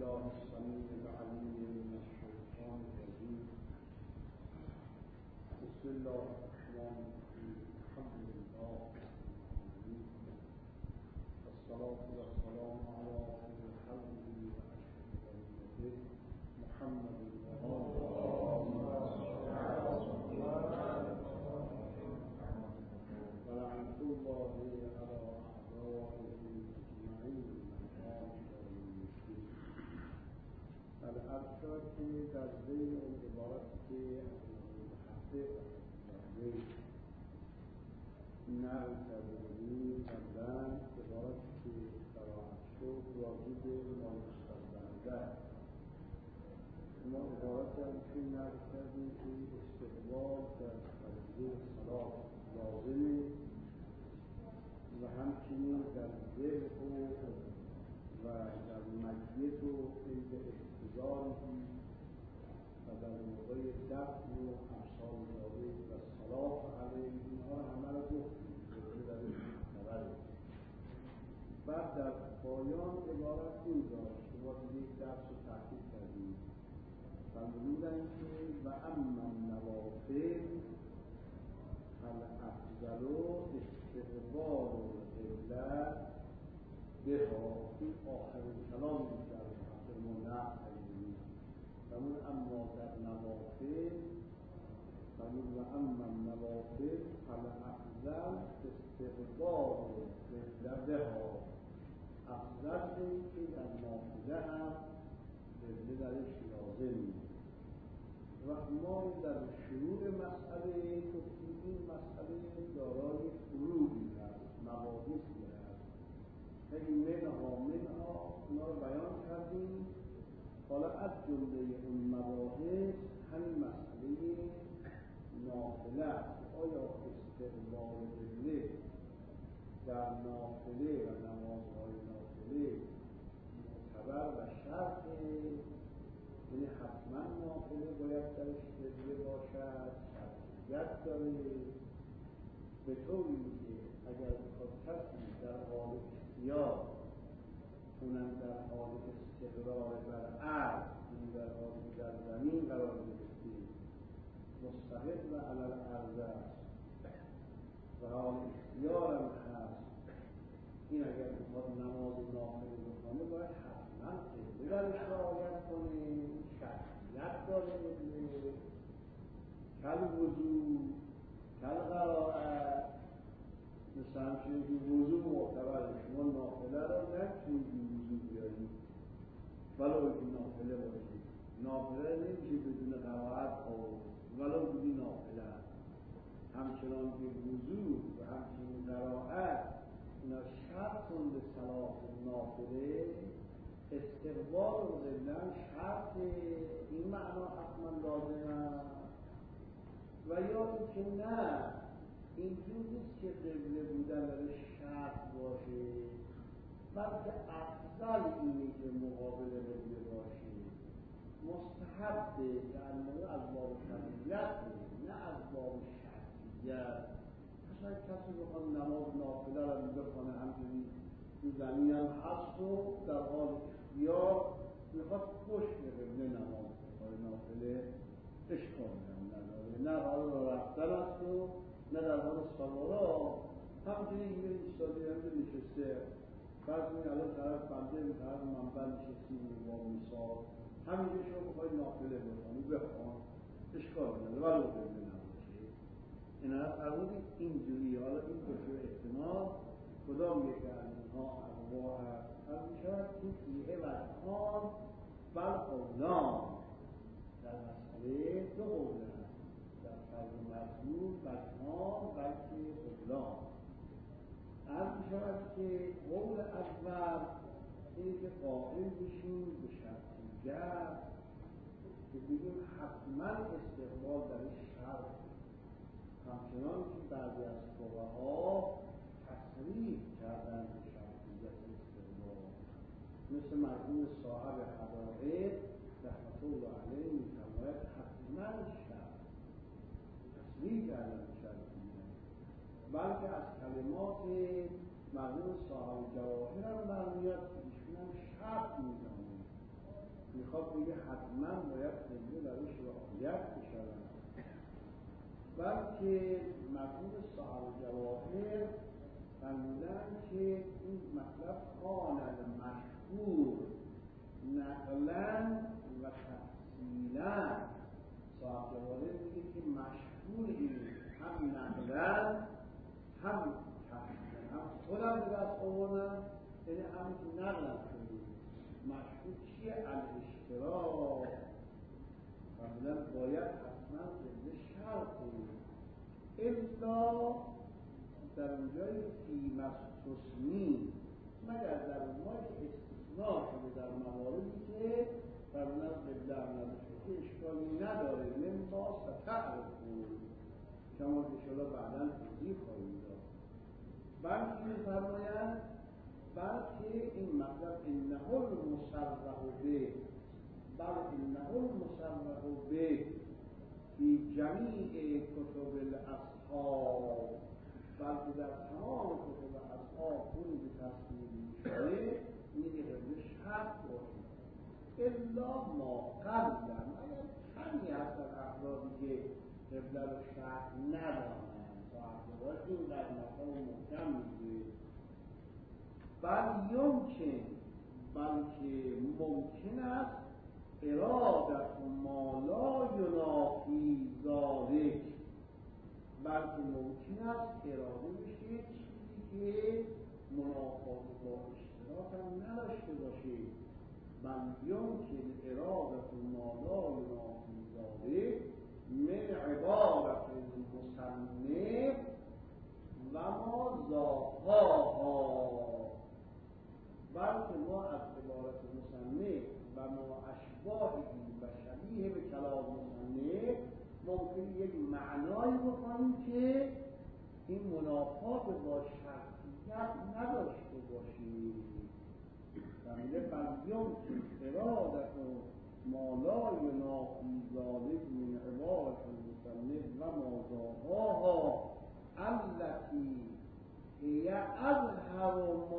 بالله السميع العليم من الشيطان الرجيم. بسم الله الرحمن الرحيم. الحمد لله والصلاة والسلام على خير خلقه وأشرف أمته محمد ولعنة الله على أعدائه أجمعين. الأبشر که در ذهن اون عبارت که محقق در ذهن نقل کرده بودیم کردن عبارت که قرائت شد واجب نامستقبلنده. ما عبارت هم که نقل کردیم که استقبال در فرضیه صلاة لازمه و همچنین در ذهن و در مجیت و عند احتضاری و در موقع دفن و امثال ذالک و صلاة علیه اینها همه را گفتیم درش مستقبل. بعد در پایان عبارت این داشت که ما یک درس رو تحقیق کردیم فرمودن که و اما النوافل فالافضل استقبال القبلة بها. این آخرین کلام بود در حضر منع حیدونی فرمود اما در نوافل فرمود و اما النوافل فالافضل استقبال القبلة بها. افضل این که در نافله هم قبله درش لازم. و ما در شروع مسئله گفتیم این مسئله دارای فروعی هست، مباحثی هست. خیلی منها اونا رو بیان کردیم. حالا از جمله اون مباحث همین مسئله نافله است. آیا استقبال قبله در نافله و نمازهای نافله معتبر و شرطه؟ یعنی حتما نافله باید درش قبله باشد، شرطیت داره، به طوری که اگر بخواد کسی در حال اختیار اونم در حال استقرار بر عرض، این در حال در زمین قرار گرفته مستقر و علل عرض است و حال اختیارم هست، این اگر بخواد نماز نافله بکنه باید حتما قبله درش رعایت کنه، شرطیت داره، کل وضو کل قرائت. مثل همچنین که وضو معتبره، شما نافله را نکنید وضو بیارید ولو که نافله باشید. نافله نمیشه بدون قرائت ولو بدون نافله. همچنان که وضو و همچنین قرائت اینا شرطون به صلاة نافله. استقبال و قبله شرط، این معنا حتما لازم است. و یا اینکه نه اینجور نیست که قبله بودن درش شرط باشه، بلکه افضل اینه که مقابل قبله باشه، مستحبه، یعنی از باب فضیلت نه از باب شرطیت. مثلا کسی بخواد نماز نافله را بخونه همچنین تو زمین هم هست و در حال اختیار میخواد پشت قبله نماز بخونه نافله، اشکال نداره. نه حال را رفتن است و نه در حال سوارا، همچنین که ایستاده همه نشسته. فرض کنید الان طرف بنده به طرف منبر نشستی با مثال همینجا شما بخواید نافله بخونی بخون، اشکال نداره ولو قبله نباشه. این هست فرمودید اینجوری. حالا این بشه احتمال کدام یک از اینها انواع هست. از میشود که فیه وجهان بل قولان. در مسئله دو قول هست، در فرض مضمون وجهان بلکه قولان. از میشود که قول اول اینه که قائل بشیم به شرطیت که بگیم حتما استقبال درش شرط، همچنان که بعضی از فقها تصریح کردن به شرطیت استقبال، مثل مرحوم صاحب حدائق رحمت الله علیه می‌فرماید حتما شرط، تصریح کردن به شرطیت. بلکه از کلمات مرحوم صاحب جواهر هم برمیاد که ایشون هم شرط می‌دانه میخواد بگه حتما باید قبله برش رعایت بشود، بلکه مفهوم صاحب جواهر فرمودن که این مطلب خوان المشهور نقلا و تفصیلا. صاحب جواهر میگه که مشهور این هم نقلا هم تفصیلا، هم خودم به دست آوردن، یعنی هم که نقلم شده. مشهور چیه؟ الاشتراک. فرمودن باید حتما قبله شرط کنید، الا در اونجای فی مستثنی، مگر در اونجای که استثناء شده در مواردی که فرمودن قبله هم نداشته که اشکالی نداره، من باز و تعرف بود شما که شما بعدا توضیح خواهید داد. بلکه می‌فرمایند بلکه این مطلب انه المصرح به، بل انه المصرح به فی جمیع کتب الاصحاب، بلکه در تمام کتب اصحاب اون به تصویر می‌شده این قبله شرط باشید، الا ما قبلا، اگر کمی هست در افرادی که قبله رو شرط ندارند صاحب این در مقام محکم میگه. بل یمکن، بلکه ممکن است ارادت ما لا ینافی ذالک، بلکه ممکن است اراده بشه چیزی که منافات با اشتراک هم نداشته باشه. بل یمکن ارادت ما لا ینافی ذالک من عبارت المصنف و ما ذاقاها، بلکه ما از عبارت مصنف و ما اشباهی و شبیه به کلام مصنف ممکن یک معنایی بکنیم که این منافات با شرطیت نداشته باشیم. فهمیده؟ بلیون که ارادت ما لا ینافی ذالک من عبارت المصنف و ما ذاقاها التي هي اظهر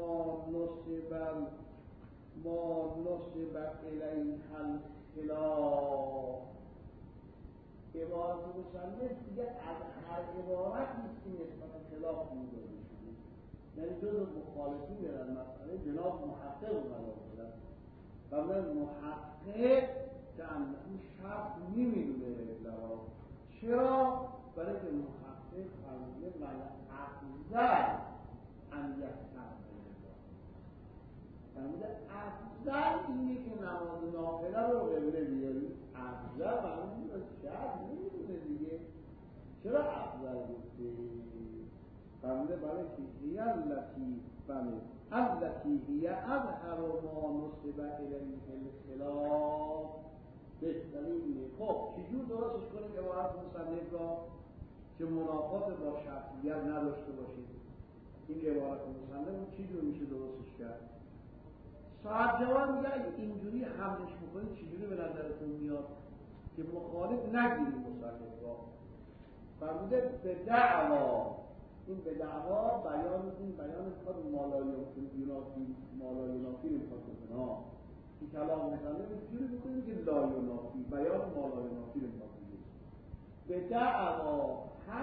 ما نسب الیها الخلاف. عبارت مصنف دیگه از هر عبارت نیست که نسبت خلاف می‌داده شده، یعنی جز مخالفین در مسئله جناب محقق قرار دادن و من محقق که اون شرط نمی‌دونه لوا. چرا؟ برای که محقق فرموده من افضل ان یحترم فرموده افضل اینه که نماز نافله رو قبله بیاری. افضل فرموده از شرط نمی‌دونه دیگه، چرا افضل گفته؟ فرموده برای که هی التی بله التی هی اظهر ما نسب الیه الخلاف، بهترین اینه. خب چجور درستش کنیم عبارت مصنف را که منافات با شرطیت نداشته باشید؟ این عبارت مصنف چجور میشه درستش کرد؟ صاحب جواب میگه اگه اینجوری حملش بکنید چجوری به نظرتون میاد که مخالف نگیریم مصنف را؟ فرموده به دعوا، این به دعوا بیان میخواد مالایونافی میخواد بکنه که کلام مصنف اینجوری بکنیم که لایونافی، بیان مالایونافی میخواد بکنیم. به دعوا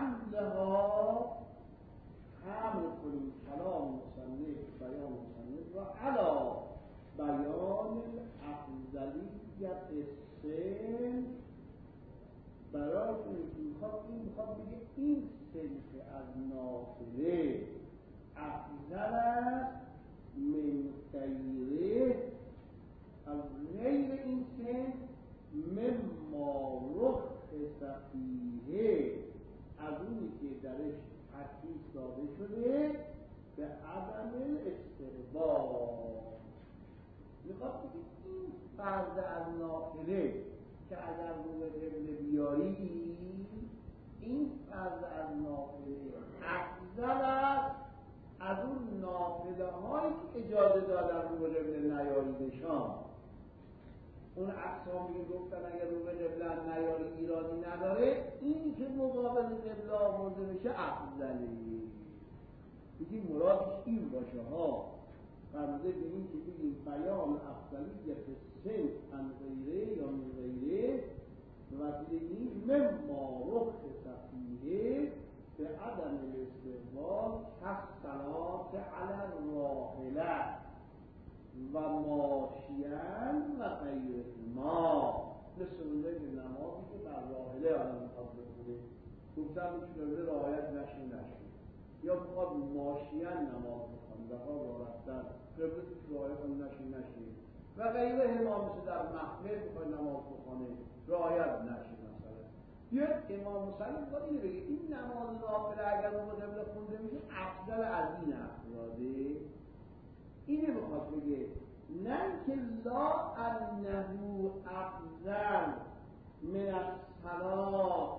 حمل کنیم کلام مصنف بیان مصنف و علا بیان افضلیت سن، برای این میخواد بگه این صنف از نافله افضل است من غیره، از غیر این صنف مما رخص فیه، از اونی که درش ترخیص داده شده به عدم الاستحباب. میخواد بگه این فرض از نافله که اگر رو به قبله بیاری، این فرض از نافله افضل است از اون نافله هایی که اجازه دادن رو به قبله نیاریدشان. اون اقسامی که گفتن اگر رو به قبله نیاری ایرادی نداره، این که مقابل قبله آورده بشه افضله. بگیم مرادش این باشه ها. فرموده به این که بگیم بیان افضلیت سن عن غیره یا من غیره و بگیم مما رخ صفیه به عدم الاستقبال کالصلاة علی الراحله و ماشیان و غیرهما، مثل اونجا که نمازی که بر راحله آدم میخواد بخونه گفتم میتونه رعایت نشه یا بخواد ماشیان نماز بخونه و راه رفتن قبله توش رعایت نشه و غیرهما، مثل در محفل بخواد نماز بخونه رعایت نشه. مثلا بیاد امام مسلم باید اینه بگه این نماز نافله اگر اون قبله خونده میشه افضل از این افراده، اینه بخواد بگه، نه که لا انه افضل من الصلاة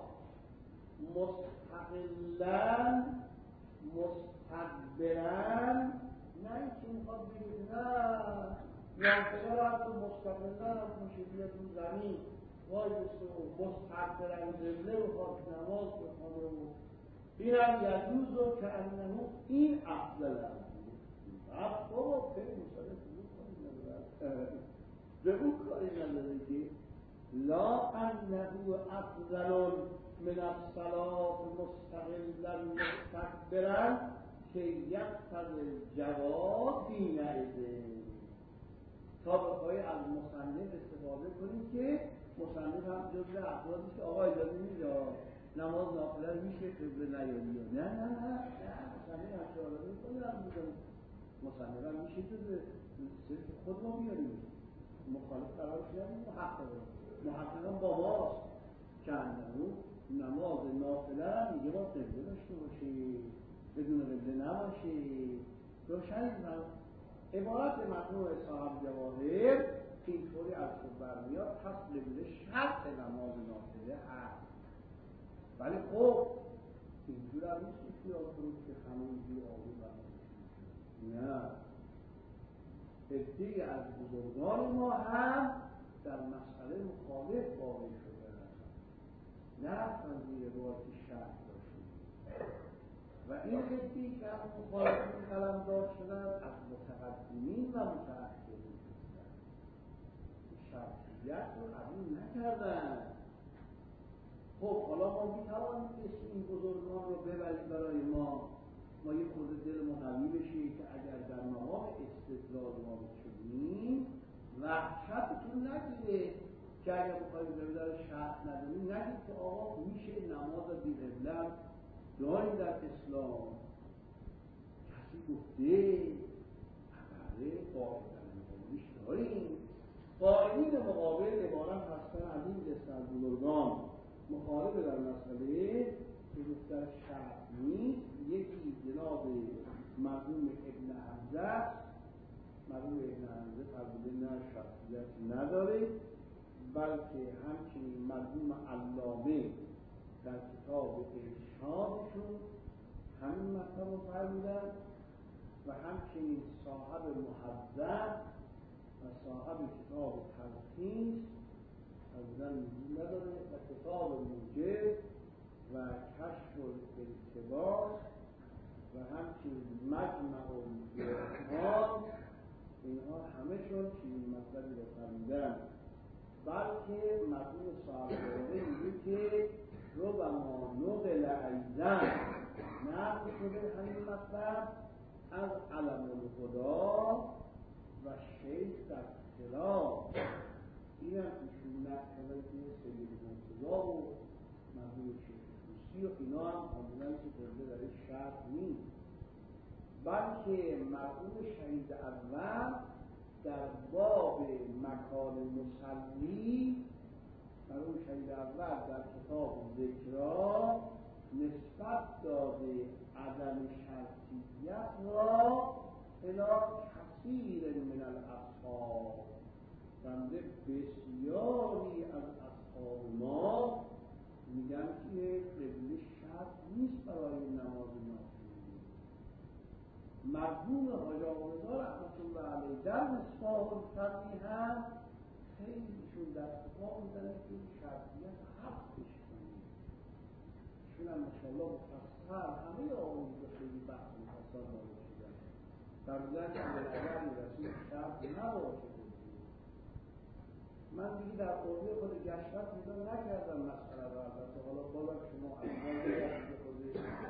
مستقلا مستقبلا، نه که میخواد بگه نه نافله را تو مستقلا هم میشه بیاد اون زمین وای بسته و مستقبلا قبله بخواد نماز بخونه و این هم یجوز و که انه این افضل است. بابا خیلی مصالح به اون کاری نداره که لا انه افضل من الصلاة مستقلا مستكبرا که یقتضی الجواز حینئذ، تا بخواهی از مصنف استفاده کنید که مصنف هم جزء افرادی که آقا اجازه میده نماز نافله میشه قبله نیاری، نه مصنف همچه آراده میکنه، مصنف هم میشه جزء خود ما بیاریم، مخالف قرارش ندیم، محقق هم باباست که انهو نماز نافله هم میگه با قبله داشته باشه، بدون قبله نباشه. روشن عبارت مجموع صاحب جواهر اینطوری از خود برمیاد، پس قبله شرط نماز نافله هست. ولی خب اینجور هم نیست که که همه اینجور آقای برمیاد، نه، عده‌ای از بزرگان ما هم در مسئله مخالف واقع شده نه رفتن زیر بار که شرط داشتیم و این عده‌ای که هم مخالفین قلمداد شدن از متقدمین و متأخرین هستند، شرطیت رو قبول نکردن. خب حالا ما میتوانیم اسم این بزرگان رو ببریم برای ما یه خورده دل قوی بشه که اگر در مقام استدلال وارد شدیم وحشتتون نگیره که اگر بخواهیم قبله شرط نداریم نگید که آقا میشه نماز بی قبله داریم در اسلام، کسی گفته بله قاعده مقابلش داریم، قائلین مقابل عبارت هستن از این دست از بزرگان مخالف در مسئله که گفتن شرط نیست. یکی جناب مرحوم ابن حمزه، مرحوم ابن حمزه فرموده نه شرطیت نداره، بلکه همچنین مرحوم علامه در کتاب ارشادشون همین مطلب رو فرمودن و همچنین صاحب محذب و صاحب کتاب تلخیص فرمودن نزول نداره و کتاب موجب و کشف الالتباس و همچنین مجمع الفقهاء اینها همشون چنین مطلبی رو فرمودن. بلکه مرحوم صاحب میگه که ربما نقل ایضا نقل شده همین مطلب از علم الهدی و شیخ در خلاف، این هم ایشون نقل که سید مرتضی و مرحوم شیخ توسی و اینا هم خواندن که قبله در شرط نیست، بلکه مرحوم شهید اول در باب مکان مصلی، مرحوم شهید اول در کتاب ذکرا نسبت داده عدم شرطیت را الی کثیر من الاصحاب، بنده بسیاری از اصحاب ما میگن که قبله شرط نیست برای نماز نافله. مرحوم حاج آقا رضا رحمة الله علیه در مصباح الفقیه هم خیلیشون دست پا میزنه که شرطیت حقش کنید، ایشون هم ماشاءالله مفصل همه آقایون که خیلی بحث مفصل وارد شدن فرمودن که اگر رسول شرط نباشه. من دیگه در قوه خود گشتن پیدا نکردم مسئله رو. البته حالا بالا شما اول دیگه خودش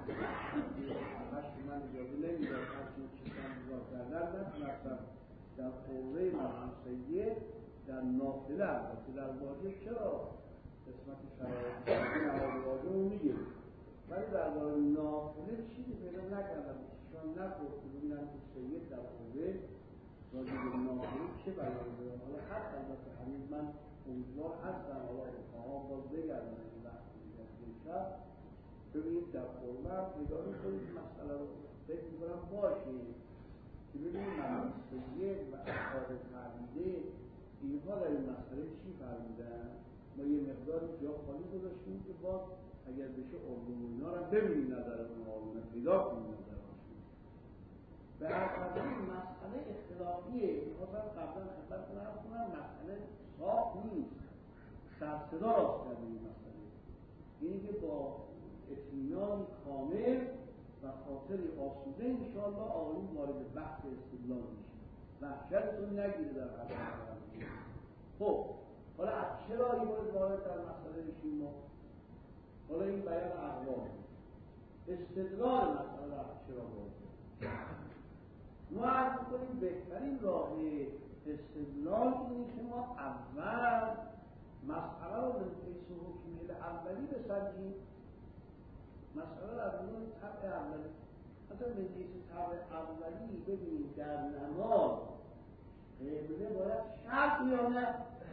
من اجازه نمیدم هرچی چیزم بزار کردن نتونستم در قوه مجلسیه در نافله البته در واجب چرا قسمت شرایط نهاد واجب رو میگه، ولی در نافله چیزی پیدا نکردم چون نگفت که ببینم که سید در قوه راجع به نافله چه بیان دارم. حالا حتی البته همین من امیدوار هستم حالا اتفاقا باز بگردم این وقت شب ببینید در قوه پیدا میکنید مسئله رو فکر میکنم باشه که ببینید مجلسیه و افراد تعلیده اینها در این مسئله چی فرمودن. ما یه مقدار جا خالی گذاشتیم که باز اگر بشه علوم و اینا رو ببینیم نظر اون علوم پیدا کنیم نظر هاشون. به هر این مسئله اختلافیه. میخواستم قبلا خدمتتون عرض کنم مسئله صاف نیست، سرصدا راست کرده این مسئله. اینی که با اطمینان کامل و خاطری آسوده انشاءالله آقایون وارد بحث استدلال میشیم. وحشتتون نگیره در حضرت. خب حالا از چرا این وارد در مسئله بشیم ما؟ حالا این بیان اقوال استدلال مسئله از چرا وارد ما عرض کنیم بهترین راه استدلال اینه که ما اول مسئله رو به حیث حکم اولی بسنجیم. مسئله رو از اون طبع اولی مثلا به حیث طبع اولی ببینیم در نماز قبله باید شرط یا نه.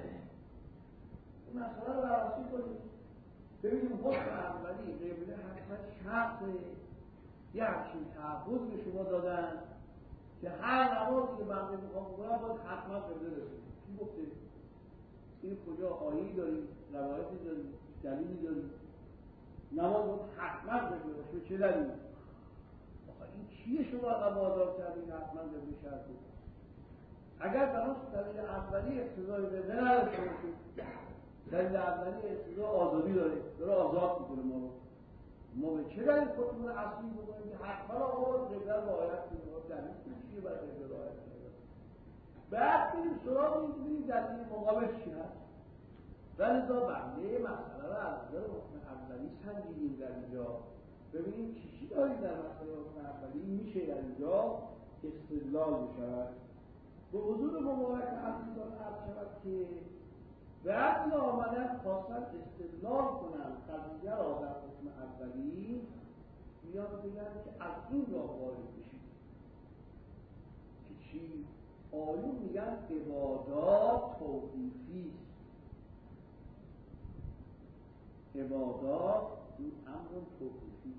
این مسئله رو بررسی کنیم ببینیم حکم اولی قبله حتما شرطه. یه همچین تعبد به شما دادن که هر نمازی که بنده میخوام بکنم باید حتما قبله رسید. کی گفته؟ این کجا آیه‌ای داریم، روایتی داریم، دلیلی داریم؟ نماز باید حتما قبله باشه. چه دلیل؟ این چیه شما وادار کردین حتما قبله شرطه؟ اگر بناس دلیل اولی اقتضای قبله نداشته باشه، دلیل اولی اقتضای آزادی داره آزاد میکنه ما رو. ما به چه دلیل خودمون اصلی بکنیم که حتما آقا قبله رو رعایت کنیم؟ دلیل چیه برای قبله رعایت کنیم؟ بعد بریم سراغ این که ببینیم دلیل مقابل چی هست. ولذا بنده مسئله رو از نظر حکم اولی سنجیدیم در اینجا ببینیم چی داریم در مسئله حکم اولی میشه در اینجا استدلال بشود. به حضور مبارک عزیزان عرض شود که بعضی آمدن خواستن استدلال کنن قضیه را در حکم اولی میان بگن که از این راه وارد بشید که چی؟ آیون میگن عبادات توقیفی است. عبادات این امر توقیفی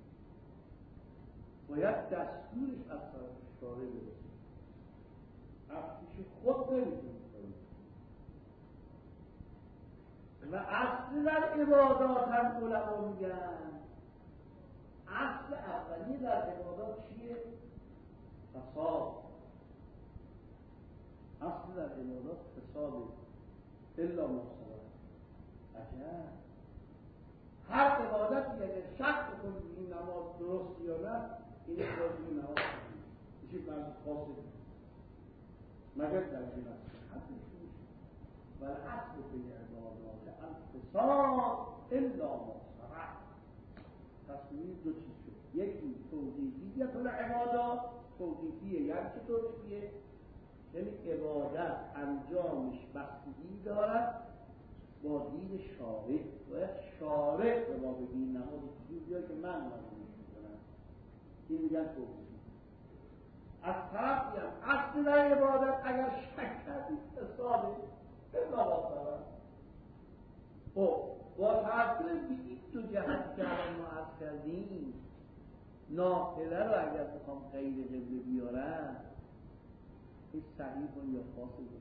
باید دستورش از طرف شارع برسید. افکیش خود نمیتونید کنید و اصل در عبادات هم علما میگن اصل اولی در عبادات چیه؟ فساد. اصل در عبادات فساده الا مصالح. عجب هر عبادتی اگر شک کنید این نماز درست یا نه این این نماز میشه من فاسد مگر در این و اصل بین عبادات الفساد الا مصالح. تصمیم دو چیز شد. یکی توقیفیت العبادات توقیفیه یعنی چه توقیفیه؟ یعنی عبادت انجامش بستگی دارد با دین شارع. باید شارع به ما بگیم نماز چیزی بیاد که من نمازش میکنم. این میگن توقیفی. از طرفی هم اصل در عبادت اگر شک کردید فساده الا مصالح. خب با توجه به این دو جهت که الان ما عرض کردیم نافله رو اگر بخوام غیر قبله بیارم این صحیح یا فاسده.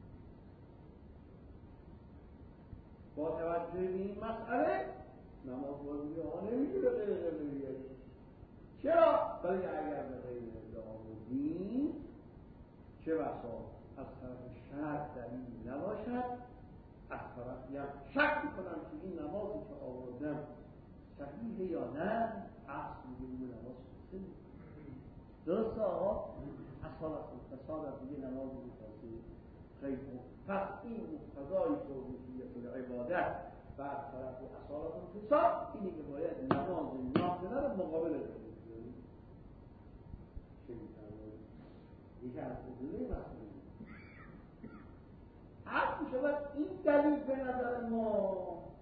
با توجه به این مسئله نماز بازی ها نمیگه غیر قبله بیاریم. چرا؟ ولی اگر به غیر قبله آمدیم چه بسا از طرف شرع دلیل نباشد از طرفی هم شک میکنم که این نمازی که آوردم صحیحه یا نه اصل میگه اون نماز فاسده. درسته آقا؟ اصالت الفساد از دیگه نماز متوسط خیلی خوب. پس این مقتضای توحیدیت العبادت برطرف اصالت الفساد اینه که باید نماز نافله رو مقابل بکنید. چه می‌فرمایید؟ یکی از اصول مسئله هر می شود این دلیل به نظر ما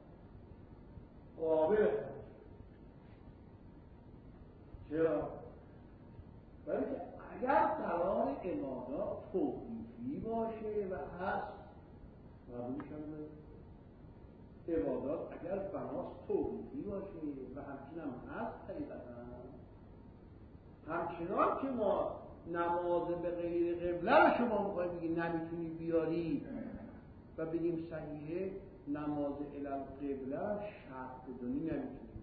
قابل است. چرا؟ برای که اگر قرار عبادات توقیفی باشه و هست قبولش هم عبادات اگر بناس توقیفی باشه و همچنین هم هست حقیقتا همچنان که ما نماز به غیر قبله رو شما میخواید بگید نمیتونی بیاری و بگیم صحیحه نماز الی القبله شرط بدونی نمیتونی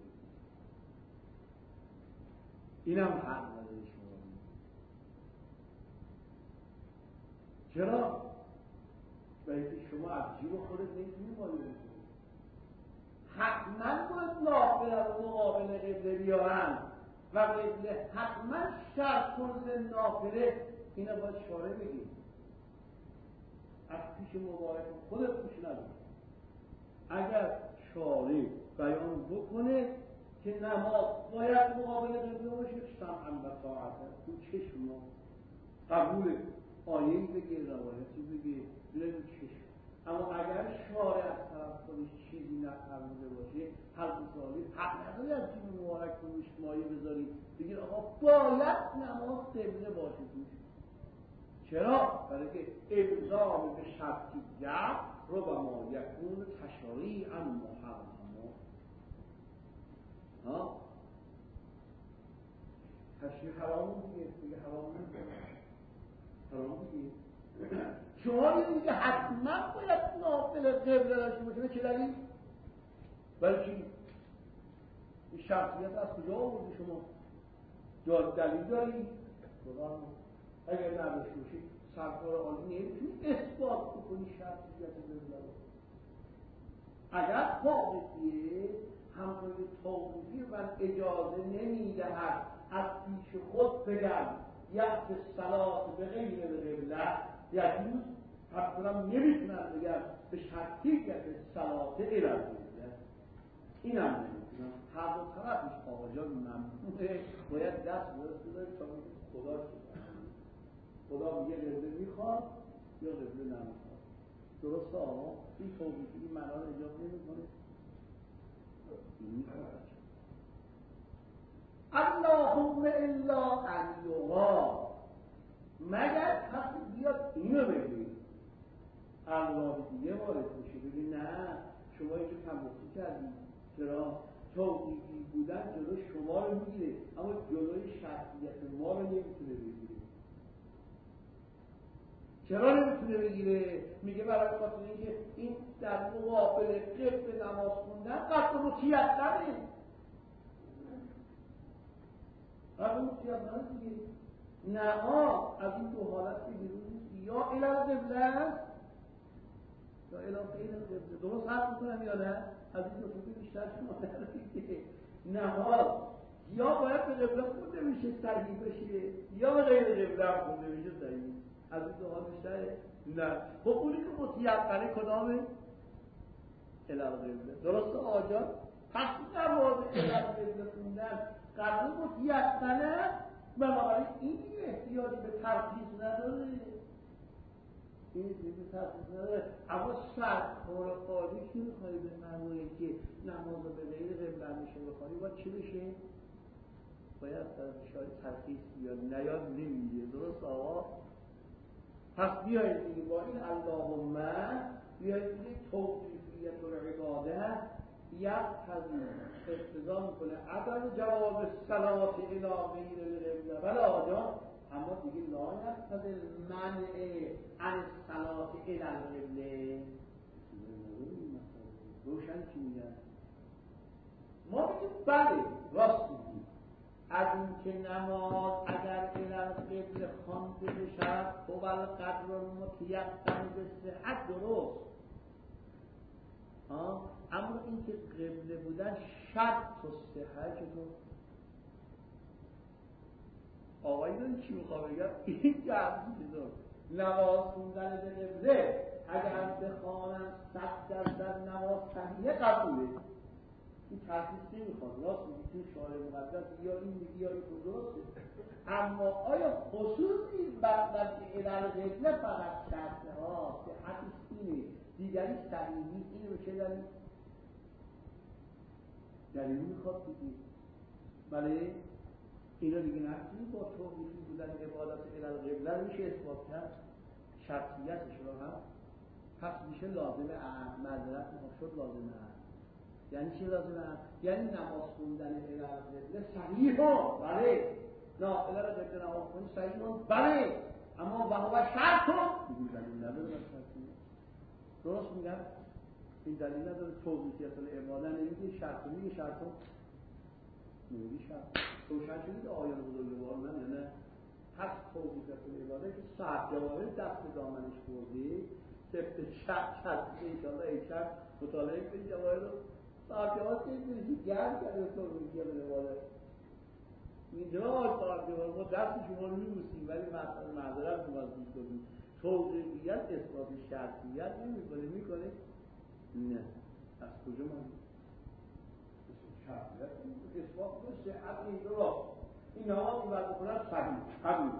این هم حق نداره شما. چرا؟ برای که شما از جیب خودت نمیتونی مالی بکنی حتما باید نافله رو مقابل قبله بیارن و قبله حتما شرط کنه نافله اینو باید شارع بگیم از پیش مبارک خودت پیش نداره. اگر شارع بیان بکنه که نماز باید مقابل قبله باشه سمعا و طاعتا تو چشم ما قبول آیه‌ای بگه روایتی بگه لذو چشم. اما اگر شارع از طرف خودش چیزی نفرموده باشه حلق سالی حق نداری از جیب مبارک روش مایه بذاری بگیر آقا باید نماز قبله باشه توش. چرا؟ برای که الزام به شرطیت ربما یکون تشریعا محرما. تشریع حرام دیگه حرام نمیشه حرام دیگه. شما میدونید که حتما باید نافله قبله داشته باشه. چه دلیل؟ برای چی؟ این شخصیت از کجا آوردی شما؟ دلیل داری؟ اگر نداشته باشی سرکار عالی نمیتونی اثبات بکنی شخصیت قبله رو. اگر توقیفیه همون توقیفی و اجازه نمیدهد از پیش خود بگم یک صلات به غیر قبله یکی حتما نمیتونم بگم به شرطیت صلات الی قبله اینم نمیتونم. هر دو طرفش آقا جان ممنوعه باید دست بذاری تا خدا شد. خدا میگه قبله میخواد یا قبله نمیخواد. درسته آقا این توقیفی این معنا رو ایجاد نمیکنه. اللهم الا ان یقال مگر کسی بیاد اینو بگید الله دیگه وارد میشه بگید نه شما اینجا کمبختی کردید. چرا؟ توقیفی بودن جلوی شما رو میگیره اما جلوی شخصیت ما رو نمیتونه بگیره. چرا نمیتونه بگیره؟ میگه برای خاطر اینکه این در مقابل قبل نماز خوندن قصد مطیعت نمید قبل مطیعت نمید دیگه. نه از این دو حالت که بیرون نیست یا الی قبله است یا الی غیر قبله. درست حرف میکنم یا نه؟ از این دو تا بیشتر شما ندارید. نه یا باید به قبله خونده میشه صحیح بشه یا به غیر قبله هم خونده میشه صحیح. از این دو حال بیشتره؟ نه. خب اونی که متیقنه کدامه؟ الی قبله. درسته آجا؟ پس نماز الی قبله خوندن قبل متیقنه بنابراین این احتیاج به ترخیص نداره. این احتیاج به ترخیص نداره. اما سرکار قاضی چی میخوایی به معنی که نماز به غیر قبله میشه بخوانی باید چی بشه؟ باید شاید ترخیص بیاد نیاد نمیگه. درست آقا؟ پس بیایید دیگه با این اللهم بیایید دیگه توقیفیت العباده یقتضی اقتضا میکنه عدم جواز صلات الی غیر القبله بله آجا اما دیگه لا یقتضی منع عن صلات الی القبله. روشن چی میگن؟ ما بگیم بله راست میگیم از این که نماز اگر الی القبله خوانده بشود هو القدر المتیقن بالصحت درست. اما این که قبله بودن شرط و صحت چطور؟ آقایی میدونی چی میخوام بگم؟ این جهت چیزا نماز خوندن به قبله اگر بخوانم 100% نماز صحیحه قبوله. این تحقیق نمیخواد، راست میگی تو شارع مقدس یا این میگی یا این درسته، اما آیا خصوص این بر علل قبله فقط شرطه ها که حدیث اینه دیگری صحیحی اینو چه دلیل؟ دلیل میخواد دیگه. بله اینا دیگه نکنید با توقیفی بودن عبادات علل قبله میشه اثبات کرد شرطیتش رو هم، پس میشه لازمه معذرت شد لازمه. یعنی چی لازمه؟ یعنی نماز خوندن علل قبله صحیح ها، بله نافله رو قبله نماز خوندن صحیح ها، بله اما وهو شرط ها میگوی دلیل نداره شرطی. درست میگم؟ این دلیل نداره توقیفیت العباده نمیگه شرط ها، میگه شرط ها نمیگه شرط. روشن شدید آیان بزرگوار من یعنی هست توقیفیت العباده که صاحب جواهر دست دامنش برده سفت شرط انشاءالله ایشتر مطالعه کنید جواهر رو صاحب جواهر که اینجوری گرد کرده توقیفیت العباده اینجا صاحب جواهر ما دست شما رو میبوسیم ولی معذرت شما از دوست کنیم توقیفیت اثبات شرطیت میکنه نه از کجا من شرطیت اثبات کنه صحت اینجا را این نماز رو برد بکنن صحیح قبول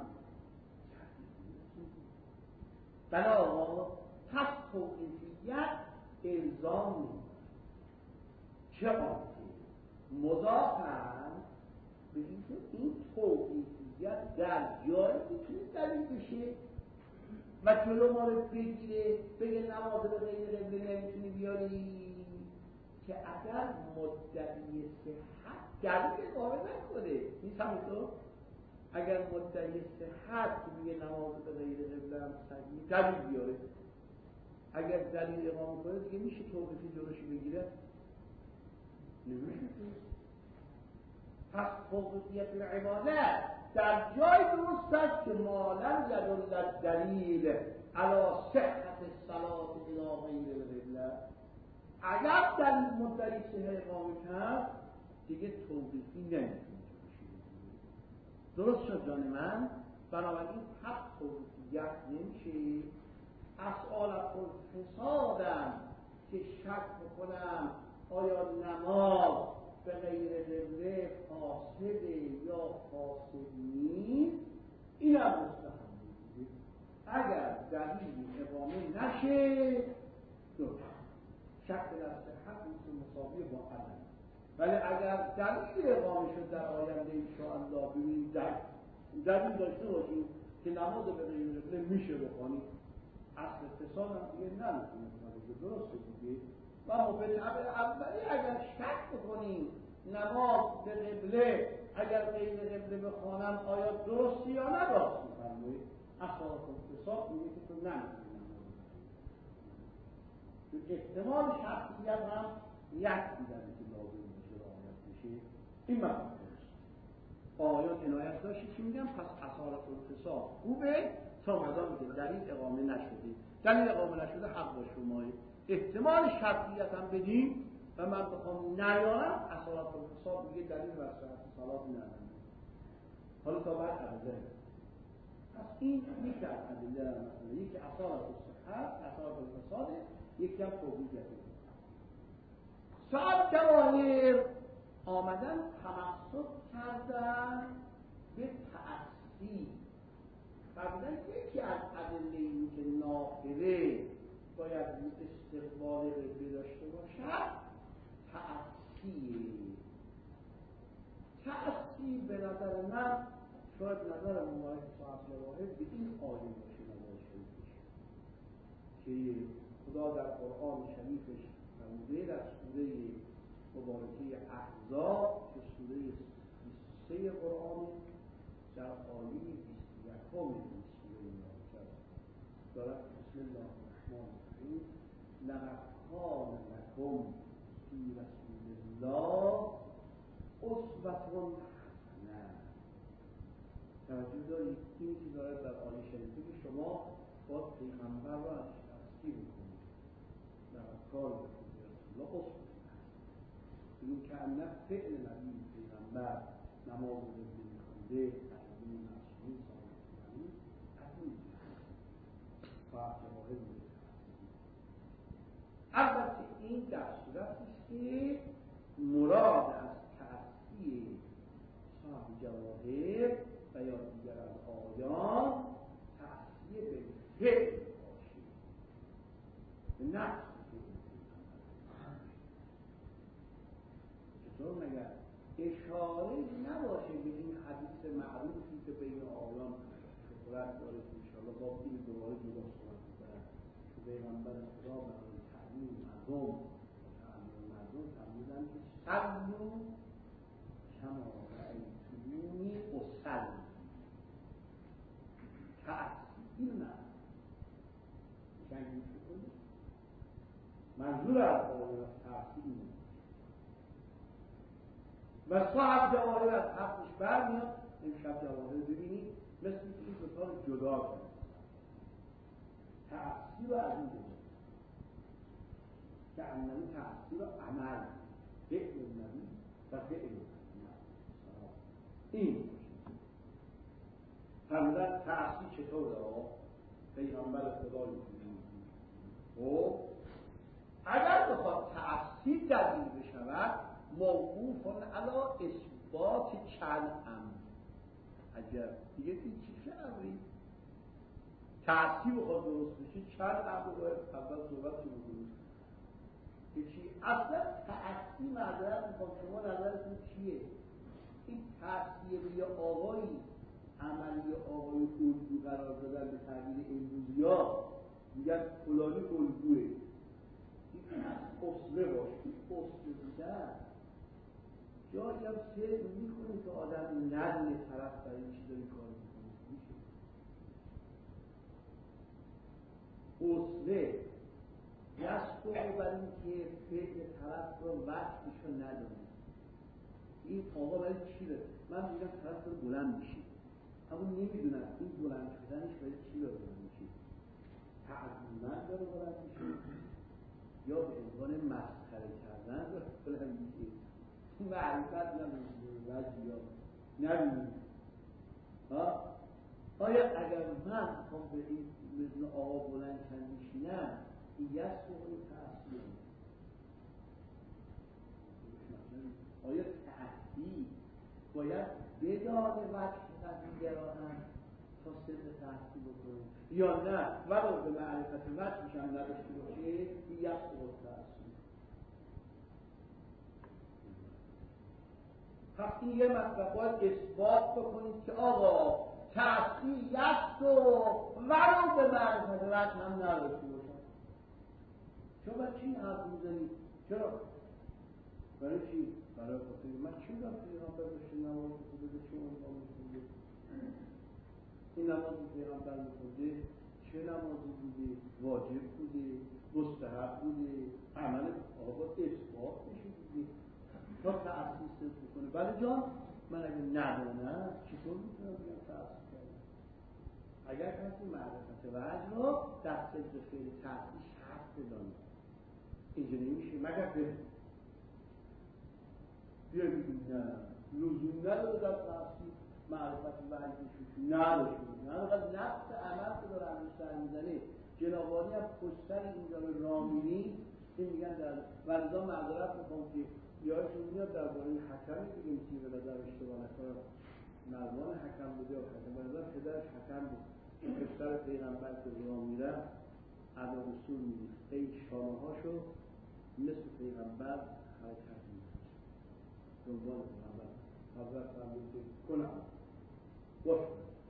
بلا پس توقیفیت الزام چه آنکه مضافن به اینکه این توقیفیت در جایی میتونه دلیل بشه و جلو ما رو بگیره بگه نماز به غیر قبله نمیتونی بیاری که اگر مدعی صحت دلیل اقامه نکنه نیست همینطور؟ اگر مدعی صحت که میگه نماز به غیر قبله هم صحیح دلیل بیاره، اگر دلیل اقامه کنه دیگه میشه توقیفی جلوشی بگیره؟ نمیشه. پس توقیفیت العباده در جای درست است که مالن یدل دلیل علی صحت الصلاة الی غیر القبله. اگر دلیل مدعی صحت اقامه کرد دیگه توقیفی نمیتونه درست شد جان من. بنابراین حق توقیفیت نمیشه. اسئال فسادم که شک بکنم آیا نماز به غیر قبله فاسده یا فاسد نیست، این هم مستحب. اگر دلیل اقامه نشه شک در صحت مساوی با عدم، ولی اگر دلیل اقامه شد در آینده انشاءالله ببینید دلیل داشته باشیم که نماز به غیر قبله میشه بخوانید اصل فساد هم دیگه نمیتونه درست دیگه. و به طبع اولی اگر شک بکنیم نماز به قبله اگر غیر قبله بخوانم آیا درستی یا ندرست میفرمایید اصالت الفساد میگه که تو نمیتونی نماز بخوانی. احتمال شرطیت هم یک دیدنی که لازم باشه رعایت بشه این مطلب است. آیات عنایت داشتی چی میگم؟ پس اصالت الفساد خوبه تا مدامی که دلیل اقامه نشده. دلیل اقامه نشده حق با شماه. احتمال شرطیت هم بدیم و من بخوام نیارم اصالت الفساد میگه دلیل و صحت صلات ندارم. حالا تا بعد ادله. پس این یک در ادله مثلا یکی اصالت الصحت اصالت الفساد یکی هم توقیفیت. صاحب جواهر آمدن تمسک کردن به تأثیر. فرمودن یکی از ادله این که نافله باید استقبال قبله داشته باشد تأثیر به نظر من شاید نظر مبارک صاحب جواهر به این آیه باشه نظر شریفش که خدا در قرآن شریفش فرموده در سوره مبارکه احزاب که سوره 23 قرآن در آیه 21 سوره مبارکه دارد بسم الله الرحمن الرحیم لقد کان لکم فی رسول الله اسوة حسنه. توجه دارید این که دارد در آیه شریفه که شما با پیغمبر را اشتراکی بکنید. لقد کان لکم فی رسول الله اسوة حسنه. این که انه فعل نبی پیغمبر نماز رو میخونده تحریم این سامانی از این فرق جواهر بوده. البته این در صورتی است که مراد از تأثیر صاحب جواهر و یا دیگر از آیان تأثیر به فعل باشه، به نفس چطور مگر اشاره نباشه به این حدیث معروفی که بین آیان شهرت داره که انشاءالله با این دوباره جدا صحبت می‌کنن که پیغمبر خدا برای تعلیم مردم فرمودن که صلوا کما رأیتمونی اصلی. تأثیر نه چنگی شکنی منظور از آیان تأثیر نه و صاحب جواهر از حقش برمیاد. امشب جواهر ببینید مثل که این دوتا رو جدا کنید، تأثیر رو از این جدا که انمی تأثیر رو عمل فعل نبی و فعل این فرمودن تأثیر چطور داره پیغمبر خدای و اگر بخواد تأثیر دلیل بشود موقوف علی اثبات چند امر. عجب دیگه این چه امری تأثیر بخواد درست بشه چند امر باید اول صحبت چه بکنید که چی اصلا تأثیر معذرت میخوام شما نظرتون چیه؟ این تأثیر یه آقایی عملی آقای الگو قرار دادن به تعبیر امروزی ها میگن فلانی الگوه این اصله باشه. این اصله بودن جایی هم سر میکنه که آدم ندونه طرف برای چی داری کار میکنه. میشه اصله دست رو بر این که فکر طرف رو وقتش رو ندونه این آقا برای چی داره. من میگم طرف رو بلند میشه اما نمیدونم این بلند شدنش برای چی داره بلند میشه. تعظیماً داره بلند میشه یا به عنوان مسخره کردن داره بلند میشه. معرفت نمیشه یا نمیدونم آیا اگر من هم به این مثل آقا بلند چند میشینم این یست رو این تأثیر آیا تأثیر باید بدان وقت قدیگرانم تا سر تأثیر بکنه یا نه ولو به معرفت وقت میشم نداشته باشه این یست رو تأثیر. پس این یه مطلب باید اثبات بکنید که آقا تأثیر یست و ولو به معرفت وقت هم نداشته باشم. چون باید چی حرف میزنید؟ چرا؟ برای چی؟ برای خاطر من چی دارم پیغمبر داشته نماز بخونده چه عنوان میخونده؟ این نماز پیغمبر میخونده چه نمازی بوده؟ واجب بوده؟ مستحب بوده؟ عمل آقا اثبات بشه بوده تا تأثیر صرف بکنه. بله جان من اگه ندانم چطور میتونم بگم تأثیر کردم؟ اگر کسی معرفت وجه رو در صدق فعل تأثیر شرط بدانه اینجا نمیشه مگر به بیا بگیم نه لزوم نداره در تأثیر معرفت وجهشون نداشته نه نفس عمل که داره همیشه سر میزنه جنابانی هم پشتر اینجا رو راه میریم این میگن در ولدا معذرت میخوام که یادتون میاد درباره حکمی که این تیم به نظر اشتباه نکنم مردمان حکم بوده و حکم به نظر پدرش حکم بود پشتر پیغمبر که راه میره ادا رسول میریخت این شانه هاشو مثل پیغمبر حرکت میکنه دنبال پیغمبر حضرت فرمود که کنم باش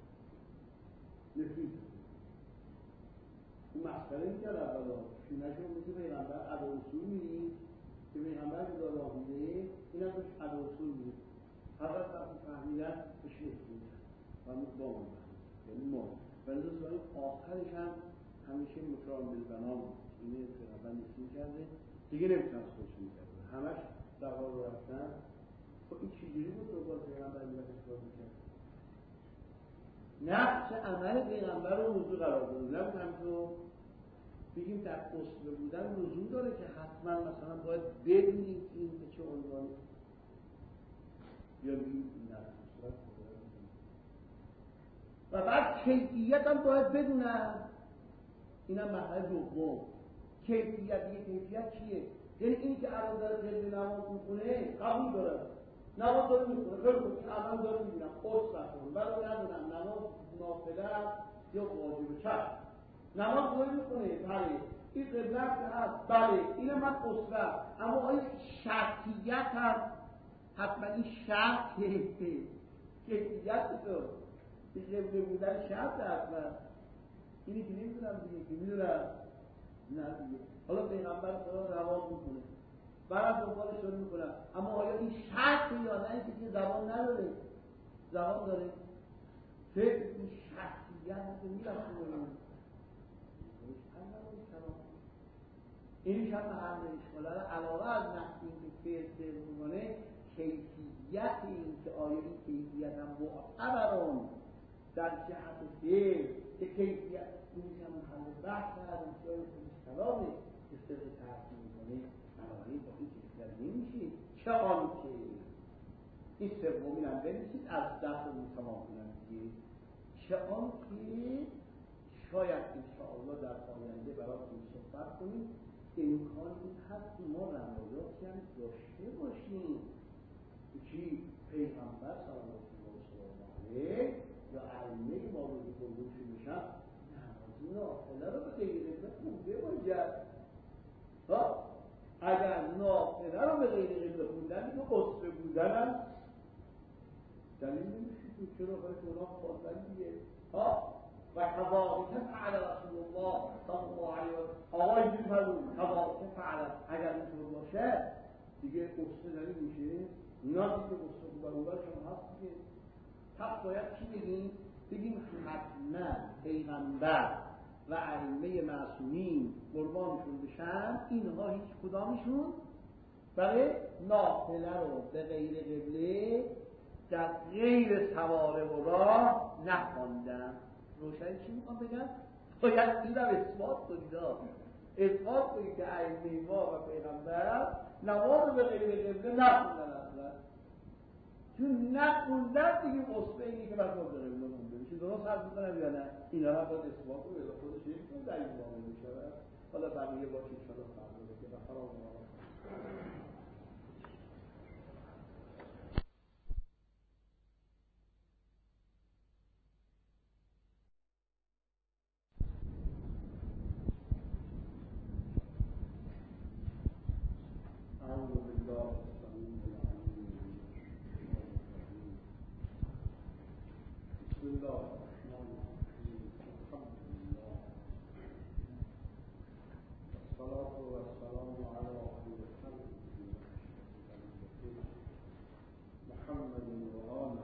نفید اون مسخره میکرد اولا شونهشون مثل پیغمبر ادا رسول میرید که پیغمبر که داره راه میده این هم داشت ادا رسول میرید حضرت فهمیدن بهش نفید فرمود با من یعنی ما ولی دوستانی آخرش هم همیشه مطران بالبنام اینه پیغمبر نفید کرده دیگه نمیتونم خودش میکرده همش در حال رو رفتن خب این چیزی بود دوباره پیغمبر میرفت کار میکرد نفس عمل پیغمبر رو موضوع قرار داده نبود همینطور بگیم در اصل بودن لزوم داره که حتما مثلا باید بدونیم این به چه عنوانی یا بگیم این نفس صورت و بعد کیفیت هم باید بدونن. اینم مرحله دوم. کیفیت چیه؟ یعنی این که الان داره قبله نماز میخونه قبول داره، نماز داره میخونه، خیلی خوب، این عمل داره میبینم، قصد نکنم، ولی ندونم نماز نافله است یا واجب چه؟ نماز داره میخونه، بله. این قبله هست، بله. اینم من قصد، اما آیا شرطیت هست؟ حتما این شرط کیفیت تو این قبله بودن شرط هست. اینی که نمیدونم دیگه، که میدونم نه دیگه. حالا پیغمبر خدا نماز میکنه، برای دنبالش رو میکنم، اما آیا این شرط یا نه؟ اینکه که زبان نداره، زبان داره، فکر این شخصیت رو میرسونه رو این هم محل اشکاله رو علاوه از نفسی این که فعل میکنه، کیفیت این که آیا این کیفیت هم معتبرون در جهت فعل که کیفیت این هم محل بحث هست، این جای خودش کلامه استفاده تحصیل میکنه، بنابراین با این کیفیت نمیشه. چه آن که این سومی هم بنویسید از دست رو تمام کنم دیگه. چه آن که شاید انشاءالله در آینده براتون صحبت کنیم امکان این هست که ما روایاتی هم داشته باشیم که پیغمبر صلی الله علیه یا ائمه ما رو بزرگ میشن نماز نافله رو به غیر قبله خونده باید. اگر نافله رو به غیر قبله خوندن اینو قصه بودن هم دلیل نمیشه که چرا باید اونا خواندن دیگه. و کذالک فعل رسول الله صلی الله علیه و آقای اینجوری فرمود کذالک فعل، اگر اینطور باشه دیگه قصه دلیل میشه. اینا دیگه قصه بودن اونور شما هست دیگه. پس باید چی بگیم حتما پیغمبر و ائمه معصومین قربانشون بشن، اینها هیچ کدامشون برای نافله رو به غیر قبله در غیر سواره و راه نخواندن. روشن چی میخوام بگم؟ باید این رو اثبات کنید، اثبات کنید که ائمه ما و پیغمبر نماز به غیر قبله نخوندن اصلا، چون نخوندن دیگه مصبه اینی که نماز به غیر قبله خونده میشه. درست حرف میکنم یا نه؟ اینا هم باید اثبات کنید، خودش یک در این واقع میشه. حالا بقیه باشید شده فرموده که بخرام أعوذ بالله السميع العليم بسم الله الرحمن الرحيم الحمد لله والصلاة والسلام على خير خلقه محمد وآله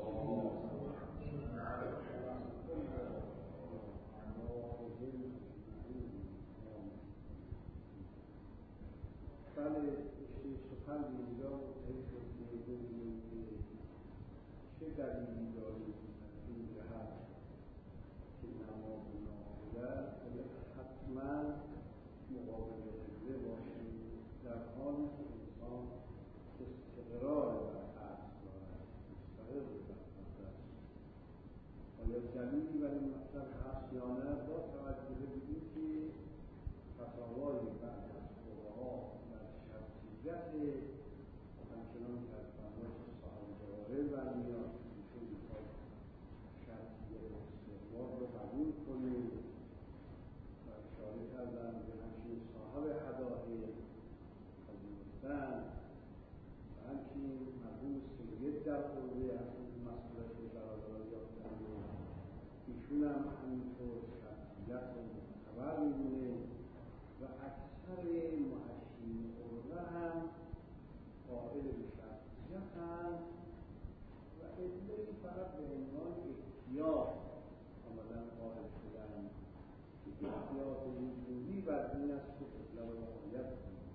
بله سخن اینجا حیث می‌گوییم که چه دلیلی داریم این جهت که نماز نافله حتما مقابل قبله باشیم در حالی که انسان استقرار بر اصل دارد، مستقر بر اصل است. آیا دلیلی بر این مطلب هست یا نه؟ با توجه بدید که فتاوای بعد از فقها شرطیت همچنان که از فرمایش صاحب جواهر برمیاد ایشون میخواد شرطیت استقبال رو قبول کنید و اشاره کردن به همچنین صاحب هدایق قبولستن و همچنین مرحوم سید در قربه از این مسئله که برادران یافتن ایشون هم همینطور شرطیت رو معتبر میدونه و اکثر محشین قربه هم قائل به شرطیت هم و ادلهی فقط به عنوان احتیاط آمدن قائل شدن که احتیاط وجودی بر این است که قبله را رعایت کنید.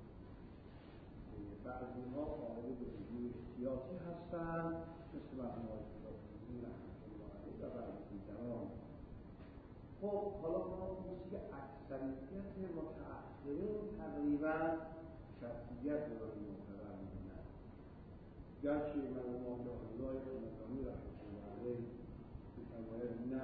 بعضی ها قائل به وجود احتیاطی هستند مثل مرحوم آقای رحمة الله علیه و بعضی دیگران. خب حالا ما میشه که اکثریت متأخرین تقریبا شرطیت رو معتبر می‌دونن، گرچه مرحوم آقای همدانی رحمة الله علیه می‌فرماید نه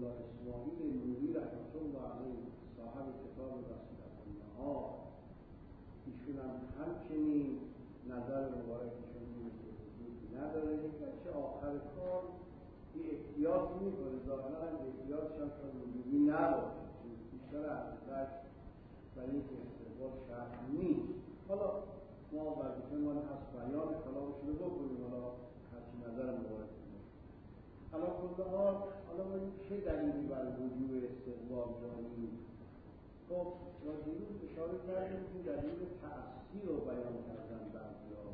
الله اسماعیل نوری رحمة الله علیه صاحب کتاب وسیلة النهار، ایشون هم همچنین نظر مبارکشون وجود نداره، چه آخر کار یه احتیاط میکنه، ظاهرا هم احتیاطش هم شاید وجودی نباشه، بیشتر ارزش برای اینکه استقبال شرط نیست. حالا ما وظیفه ما هست بیان کلامش رو بکنیم، حالا هرچی نظر مبارک کنیم. حالا کلها حالا ما چه دلیلی برای وجود استقبال داریم؟ خب ما دیروز اشاره کردیم که دلیل تأثیر رو بیان کردن بعضی‌ها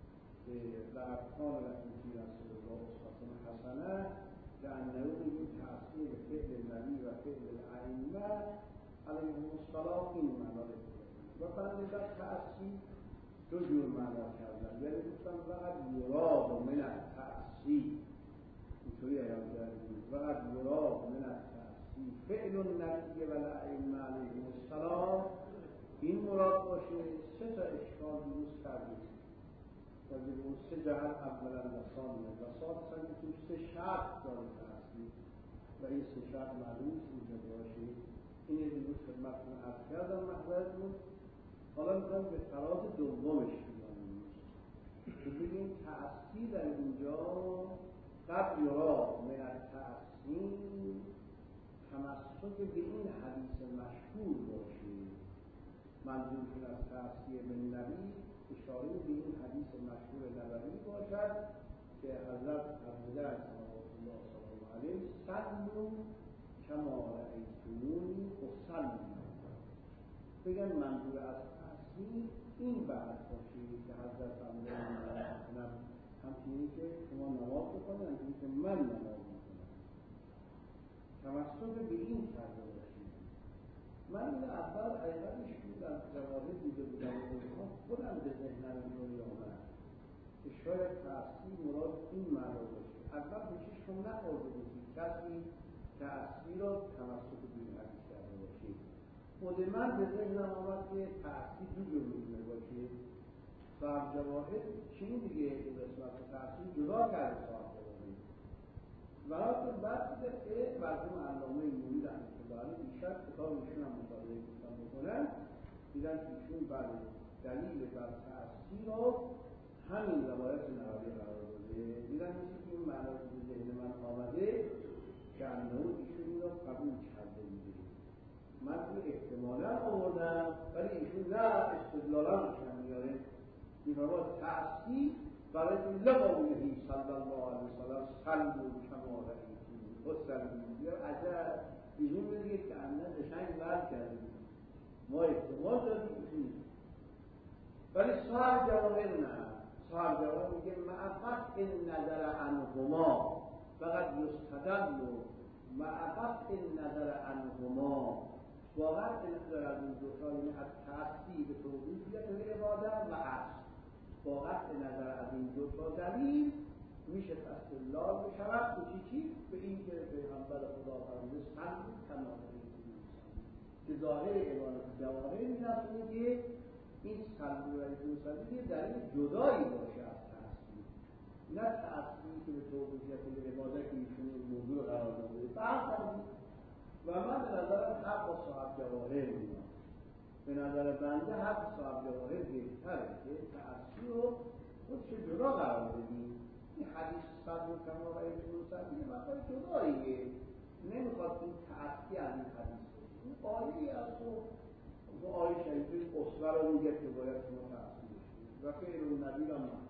و ارکان رسولی رسول الله اسوة حسنه که انه این تأثیر فعل نبی و فعل الائمه علیهم السلام این معنا رو و بعد در تأثیر دو جور معنا کردن، یعنی گفتن فقط یراد من التأثیر، اینطوری ایام کردیم فقط یراد من التأثیر فعل النبی و الائمه علیهم السلام این مراد باشه. سه تا اشکال درست کردیم و به اون سه جهت اولا لسان سن که تو سه شرط داره تأثیر و این سه شرط معلوم نیست اینجا باشه. این دیروز خدمتتون عرض کردم محضرتون. حالا میخوایم به فراز دومش بیانیم که بگیم تأثیر در اینجا قد یرا من التأثیر تمسک به این حدیث مشهور باشه. منظورشون از تأثیر به نبی اشاره به این حدیث مشهور نبوی باشد که حضرت فرموده از صلوات الله علیه صلوا کما رأیتمونی اصلی، بگن منظور از تأثیر این بحث باشه که حضرت فرموده همچنین که شما نماز بکنید همچنین که من نماز میکنم، تمسک به این کرده باشید. من این اول حقیقتش در جواهر دیده بودم و خودم به ذهنم اینجوری آمد که شاید تأثیر مراد این معنا باشه. اول به چشم نخورده بود کسی تأثیر را تمسک به این حدیث کرده باشه. خود من به ذهنم آمد که تأثیر دو جور میتونه باشه. صاحب جواهر چین دیگه این قسمت تأثیر جدا کرده صاحب جواهر، ولیکن بعد دیده که مرحوم علامه نوری رحمة الله علیه بیشتر کتاب ایشون هم مطالعه بکنن دیدن که ایشون بعد دلیل بر تأثیر رو همین روایت نبوی قرار داده. دیدن میشه که این معنی که به ذهن من آمده که انه ایشون این رو قبول کرده بوده. من توی احتمالا آوردم ولی ایشون نه استدلالا روشن میاره. این روایت تأثیر برای که لقوله صلی الله علیه وسلم صلوا کما رأیتمونی اصلی، عجب ایشون میگه که انه قشنگ ورد کرده ما احتمال داریم، ولی صاحب جواهر نه. صاحب جواهر میگه معفت این نظر عنهما فقط یستدل معفت این نظر عنهما واقعا نظر از این دو تا یعنی از تأثیر به توضیحیت عبادت و اصل واقعا نظر از این دو تا دلیل میشه استدلال بشود چی به این که پیغمبر خدا فرموده صلوا کما رأیتمونی که ظاهر عبارت جواهر می‌رسونه که این صلوا رأیتمونی دلیل جدایی باشه از تأثیر، نه تأثیری که به توضیحیت عبادت که ایشون موضوع قرار داده. و من به نظرم حق با صاحب جواهر میاد. به نظر بنده حق صاحب جواهر بهتره که تأثیر رو خودش جدا قرار بدیم. این حدیث صلوا کما رأیتمونی یه مقدار جداییه، نمیخواد این تأثیر از این حدیث باشه. این آیه‌ای از تو آیه شریفه اسوه رو میگه که باید شما تأثیر بشید و فعل النبی را محضر.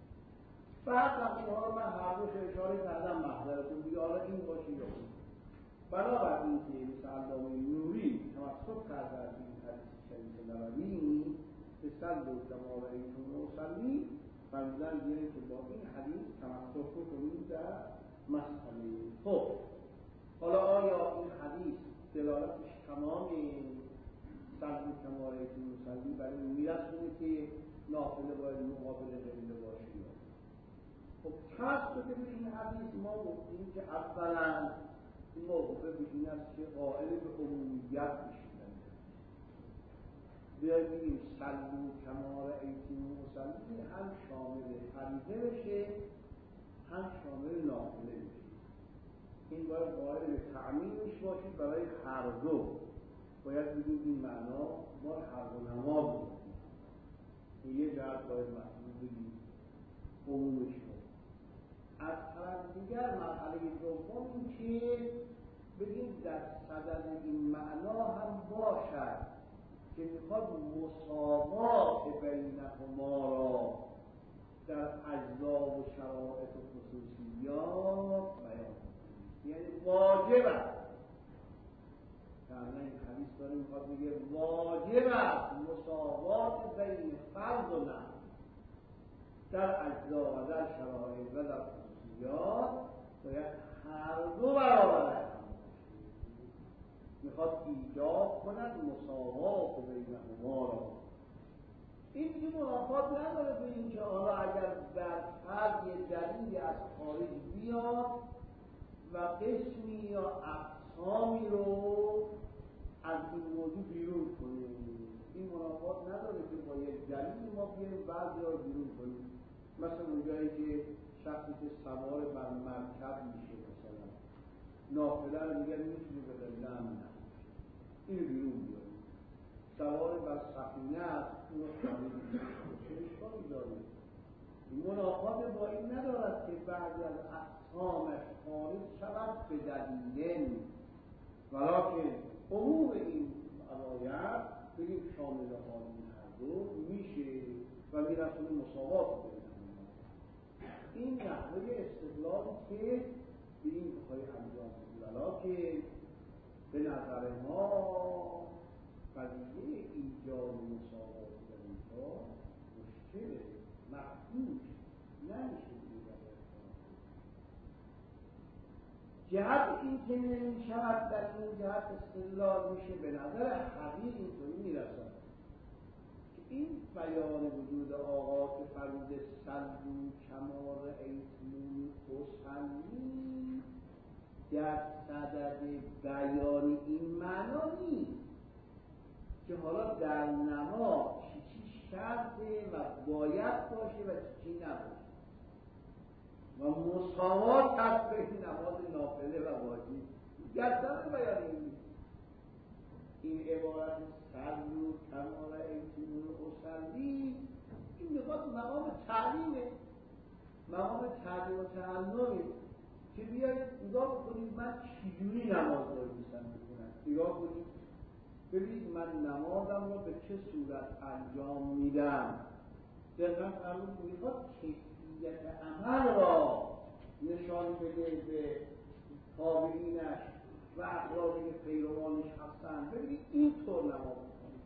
بعد اینها رو من هر دوش اشاره کردم محضرتون دیگه، حالا این باشه یا این. بنابراین که مثل علامه نوری تمسک کرده از این حدیث شریف نبوی که صلوا کما رأیتمونی اصلی فرمودن بیاره که با این حدیث تمسک کنید در مسئله. خب حالا آیا این حدیث دلالتش تمام صلوا کما رأیتمونی اصلی برای این میرسونه که نافله باید مقابل قبله باشه؟ خب تمسک به این حدیث ما گفتیم که اولا این موقف به این است که قائل به عمومیت بشیدن بگیم صلوا کما رأیتمونی اصلی هم شامل فریضه بشه هم شامل نافله بشه. این باید قائل به تعمیمش باشید برای هر دو. باید بگید این معنا ما هر دو نماز بودیم. این یه جهت باید محدود بگید عمومش بود. از طرف دیگر مرحله دوم این که بگید در صدد این معنا هم باشد که میخواد مساوات بینهما را در اجزا و شرایط و خصوصیات بیان کنید. یعنی واجب است. این حدیث داره میخواد بگه واجب است مساوات بین فرض و نفل در اجزا و در شرایط و در خصوصیات باید هر دو برابر هم. میخواد ایجاد کند مساوات بینهما را. این دیگه منافات نداره به این که حالا اگر در فرد یه دلیلی از خارج بیاد و قسمی یا اقسامی رو از این موضوع بیرون کنیم. این منافات نداره که با یک دلیل ما بیاریم بعضی رو بیرون کنیم. مثلا اونجایی که شخصی که سوار بر مرکب میشه مثلا نافله رو میگن میتونی به قبله هم اینو بیرون بیاریم. سوار بر سفینه است اون رو خریدیم چه اشکالی داره؟ منافات با این ندارد که بعضی از اقسامش خارج شود به دلیل، ولیکن عموم این علایت بگیم شامل حال این هر دو میشه و میرسونه مساوات بینهما. این نحوه استدلالی که به این بخواهی انجام بدید، ولیکن به نظر ما قضیه ایجاد مساوات در اینجا مشکله، محدود نمیشه دیگر. جهت این که نمیشود در این جهت استدلال میشه به نظر حقیق اینطوری میرسد که این بیان وجود آقا که فرمود سلو کمار ایتمون حسنی در صدد بیان این معنا نیست که حالا در نماز چی شرطه و باید باشه و چی نباشه و مساوات هست بین نماز نافله و واجب. گردن بیان این عبارت سلو کمال ایتمون اصلی این میخواد مقام تعلیمه، مقام تعلیم و تعلمه که بیاید نگاه بکنید من چجوری نماز رو میستم بکنم. نگاه کنید ببینید من نمازم رو به چه صورت انجام میدم. دقیقا فرمود میخواد کیفیت عمل را نشان بده به تابعینش و افرادی که پیروانش هستند. ببینید اینطور نماز کنید.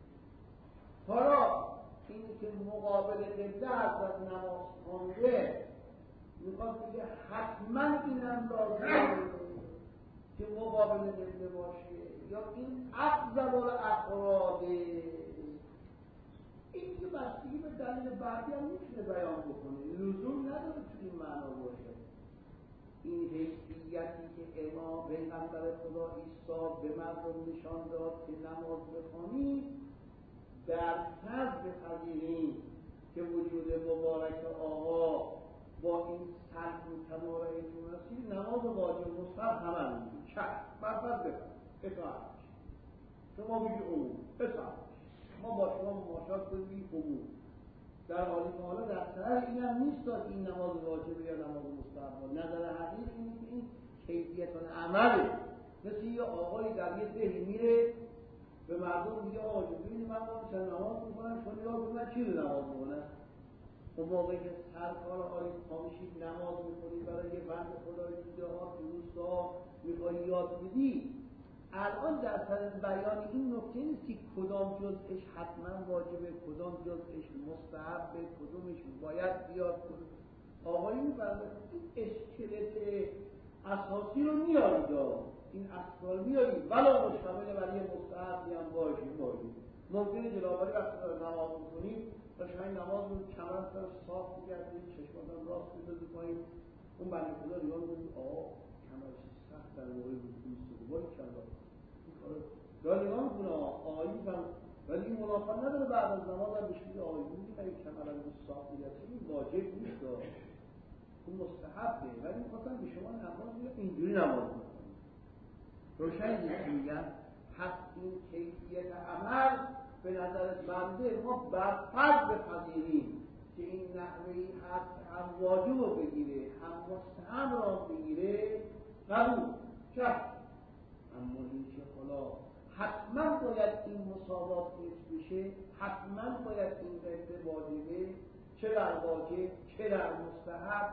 حالا این که مقابل قبله از نماز خونده میخواد بگه حتما اینم لازمه که مقابل قبله باشه یا این افضل الافراده. این که بستگی به دلیل بعدی هم میتونه بیان بکنه، لزوم نداره تو این معنا باشه. این حیثیتی که امام پیغمبر خدا عیسی به مردم نشان داد که نماز بخوانید در فرض بپذیرید که وجود مبارک آقا با این سلب و تماره ایتونسی نماز واجب مستحب همه میگید چشم برفرض بپذیرید اطاعت شما بگید عموم اطاعت ما با شما مماشات کنیم عموم در حالی که حالا در سر این هم نیست که این نماز واجب یا نماز مستحب. نظر حقیق اینه که این کیفیت عمله. مثل یه آقایی در یه دهی میره به مردم میگه آقا ببینید من چند نماز میکنم شما نگاه کنید من چی رو نماز میکنم. اون موقعی که سرکار آقای پامیشید نماز میکنید برای یه بند خدای دیده ها روستا میخوایی یاد بدی، الان در سر بیان این نکته نیست که کدام جزءش حتما واجبه، کدام جزءش مستحبه، کدومش باید بیاد. آقایی میفرماید این اسکلت اساسی رو میارید، این اصل میارید ولو مشتمل بر یه مستحبی هم باشه. ممکنه جلوآوری وقتی نماز میکنید و شما این نماز رو کمر سر صاف میگردید، چشماتون راست میذارید پایین، اون بنده خدا ریان میگه کمرش سخت در موقع رکوع است وای کلا داره نگاه میکنه آقایی هم، ولی این منافات نداره بعد از نماز هم بهش میگه آقایی میگه من این کمرم رو صاف میگردید این واجب نیست. اون مستحبه، ولی میخواستم به شما نماز اینجوری نماز بکنید. روشن نیست میگم پس این کیفیت عمل به نظر بنده ما برفرض بپذیریم که این نحوهی هست هم واجب رو بگیره هم مستحب را بگیره، قبول چشم. اما این که حالا حتما باید این مساوات حفظ بشه، حتما باید این قضیه واجبه، چه در واجب چه در مستحب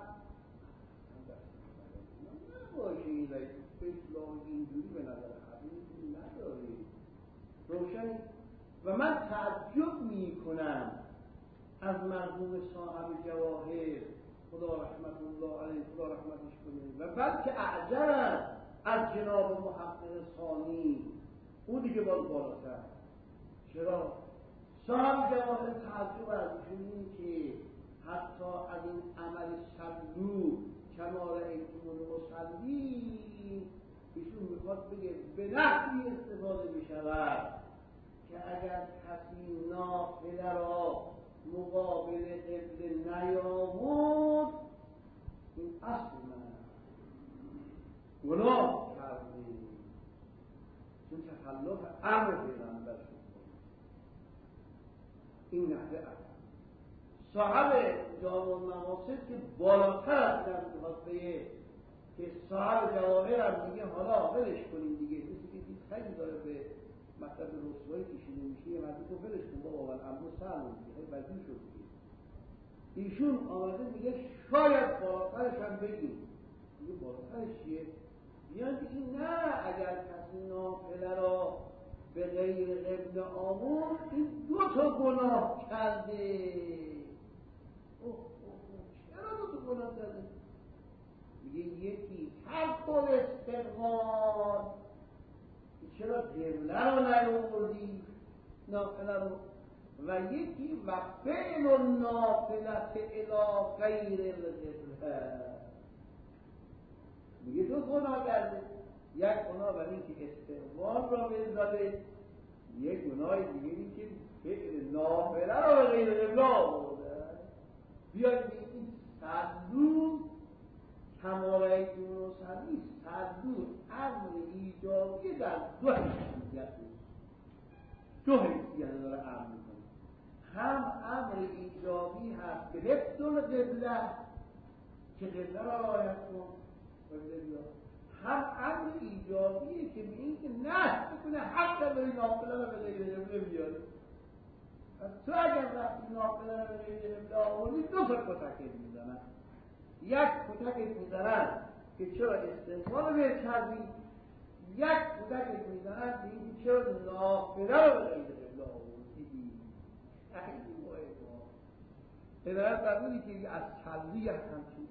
نباشه. این اسلام اینجوری به نظر حقیقی نداره. روشن. و من تعجب می کنم از مرحوم صاحب جواهر، خدا رحمت الله علیه، خدا رحمتش کنه، و بلکه اعجبم از جناب محقق ثانی، او دیگه باز بالاتر. چرا؟ صاحب جواهر تعجب از اینه که حتی از این عمل صلو کما رأیتمون مصلی ایشون میخواد بگه به نحوی استفاده بشود که اگر کسی نافله را مقابل قبله نیاورد این اصل من گناه کرده، چون تخلف امر پیغمبر شد. این نحوه اصل صاحب جامع المقاصد که بالاتر از این میخواد بگه که صاحب جواهر هم میگه حالا ولش کنیم دیگه، کسی که دید خیلی داره به مطلب رسوایی کشیده میشه، یه مردی تو ولش کن بابا اول امرو سلم دیگه وزیر شد دیگه. ایشون آمده میگه شاید بالاترش هم بگیم. میگه بالاترش چیه؟ بیان که این نه، اگر کسی نافله را به غیر قبله آورد این 2 تا گناه کرده. چرا 2 تا گناه کرده؟ میگه یکی ترک الاستقبال، چرا قبله رو نیاوردی نافله رو، و یکی و فعل النافلة الی غیر القبله. میگه 2 گناه کرده، یک گناه برای اینکه استقبال را بزده، یک گناه دیگه این که فعل نافله را به غیر قبله آورده. بیاید این صدو کمالای دون و صدی، صدو امر ایجابی در 2 حیثیت، 2 حیثیت داره امر میکنه. هم امر ایجابی هست به حفظ القبله که قبله را رعایت کن، هم امر ایجابیه که به این که نه بکنه حق داری نافله را به غیر قبله بیاری. پس تو اگر وقتی نافله را به غیر قبله آوردی 2 تا کتک میزنن. یک کتک میزنن که چرا استقبال رو کردی، یک کتک میزنن که این چرا نافله رو به غیر قبله آوردی. خیلی مهمه. ادارت قبولی که از چلوی همچین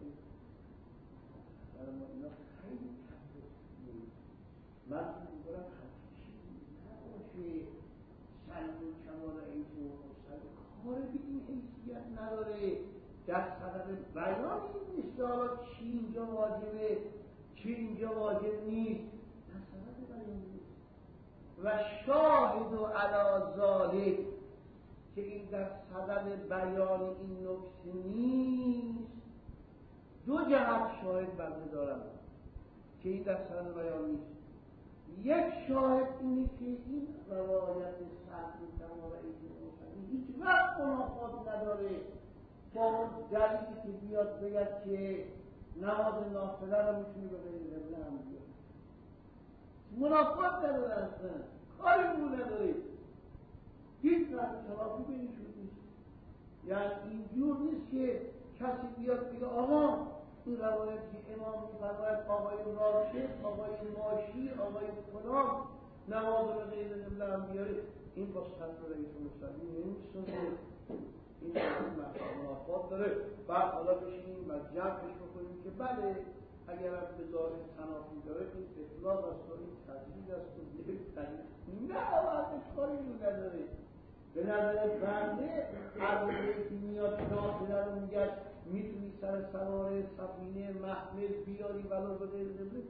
ما اینا خیلی کمه. من میگم همچین نباشه سلو کمال این سلو کار به این حیثیت نداره. در صدق بیان این نیست حالا چی اینجا واجبه چی اینجا واجب نیست، در صدق بیان نیست. و شاهد و علی ذالک که این در صدق بیان این نکته نیست، 2 جهت شاهد بنده دارم که این در صدق بیان نیست. یک شاهد اینه که این روایت سعدی کمال این هیچ وقت منافات نداره با اون دلیلی که بیاد بگد که نماز نافله را میتونی به غیر قبله هم بیاد. منافات نداره، اصلا کاری بو نداره، هیچ وقت خلافی بینشون نیست. یعنی اینجور نیست که کسی بیاد بگه آقا این روایت که امام میفرماید آقای راشد، آقای ماشی، آقای فلان نماز رو به غیر قبله هم بیاره، این با سند رئیس مصلی نمی‌سونه. این منافات داره. بعد حالا بشینیم و جمعش بکنیم که بله اگر هم به ظاهر تنافی داره این اطلاق است و این تجدید است و یک تجدید نه وقتش کاری رو نداره. به نظر بنده عرضه که میاد نافله رو میگه میتونی سر سوار سفینه محمل بیاری ولو به غیر قبله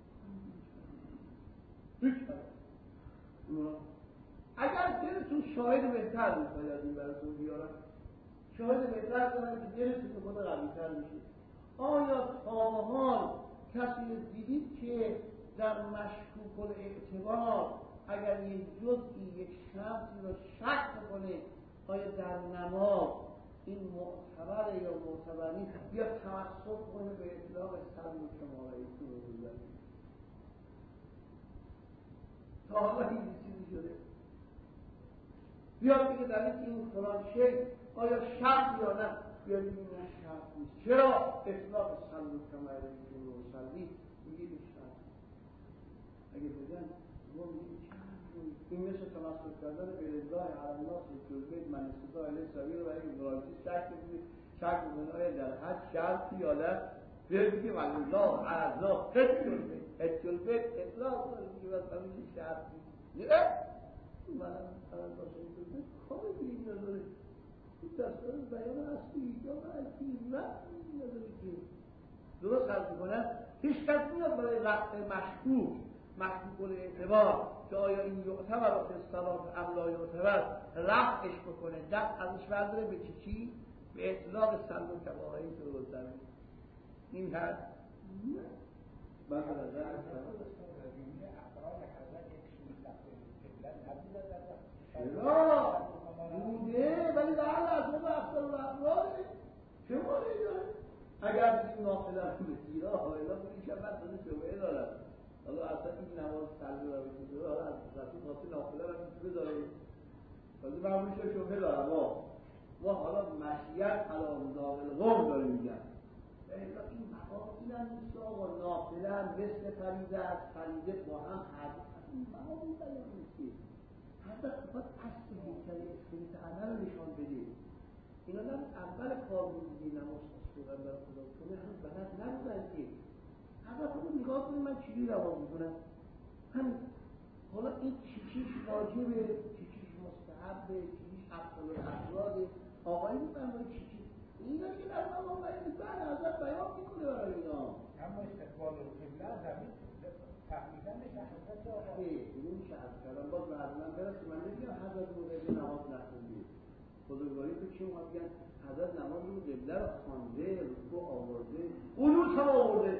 اگر دلتون شاهد بهتر میخواید از این براتون بیارم، شاهد بهتر کنم که دلتون خود قوی‌تر میشه. آیا تا به حال کسی دیدید که در مشکوک الاعتبار اگر یک جزئی یک شرطی رو شک کنه آیا در نماز این معتبره یا معتبر نیست یا توسط کنه به اطلاق سلم و کمالایی که رو داریم؟ تا حالا این چیزی شده بیاد بگه در این فلان شیء آیا شرط یا نه؟ بیاد بگه نه شرط نیست. چرا؟ اطلاق سلم و کمالایی که رو سلمی میگه به شرط. اگه بگن ما میگیم این مثل تمسک کردن به رضای علالله سلطوالبید من استطاع علیه سبیل و اگه برایتی شک بکنه آیا در هر شرطی یا نه بیاد بگیم علالله عرضا سلطوالبید اطلاق داره میگه بس همیشه شرطی نه من علالله سلطوالبید کاری به این نداره این دستان بیان اصلی یا معلکی رفتی نداره که درست حرف میکنن هیچ کس میاد برای رفع مشکوک الاعتبار که آیا این یعتبر و خستلات املا یعتبر رفعش بکنه دست ازش برداره به چی؟ به اطلاق سلم و کباهایی که رو زمین این هست؟ نه من به نظر چرا؟ بوده ولی لعل از اون افضل و افراده چه مالی داره؟ اگر این نافله رو بسیرا حالا بودی که من داره شبهه دارم حالا اصلا این نماز سلمی رو بسیده حالا از رسول خاصی نافله رو میتونه داره ولی معمولی شبهه دارم ما حالا مشیت حلال داخل قوم داره میگن این مقام این هم نیست که آقا نافله هم مثل فریده از فریده با هم حدیث این مقام این بیان نیست حضرت بخواد اصل هیکل اسکلیت عمل رو نشان بده اینا هم اول کار بودی نماز خواستوغن برای خدا کنه هم بلد نبودن که حضرت رو نگاه کنید من چیزی نماز میکنم همین حالا این چیزیش واجبه چیزیش مستحبه چیزیش افضل الافراده آقایی میفرمایی چیزی اینا که در نماز بیان حضرت بیان میکنه برای اینا اما استقبال القبله زمین تقریبا مشخصه که آقا اینو میشه عرض کردم باز به حضرت برسه من نمیگم حضرت موقعی نماز نخوندید بزرگواری تو چی اومد بگن حضرت نماز رو قبله رو خوانده رکوع آورده قنوت هم آورده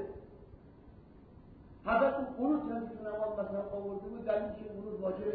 حضرت قنوت هم تو نماز مثلا آورده بود دلیل که قنوت واجب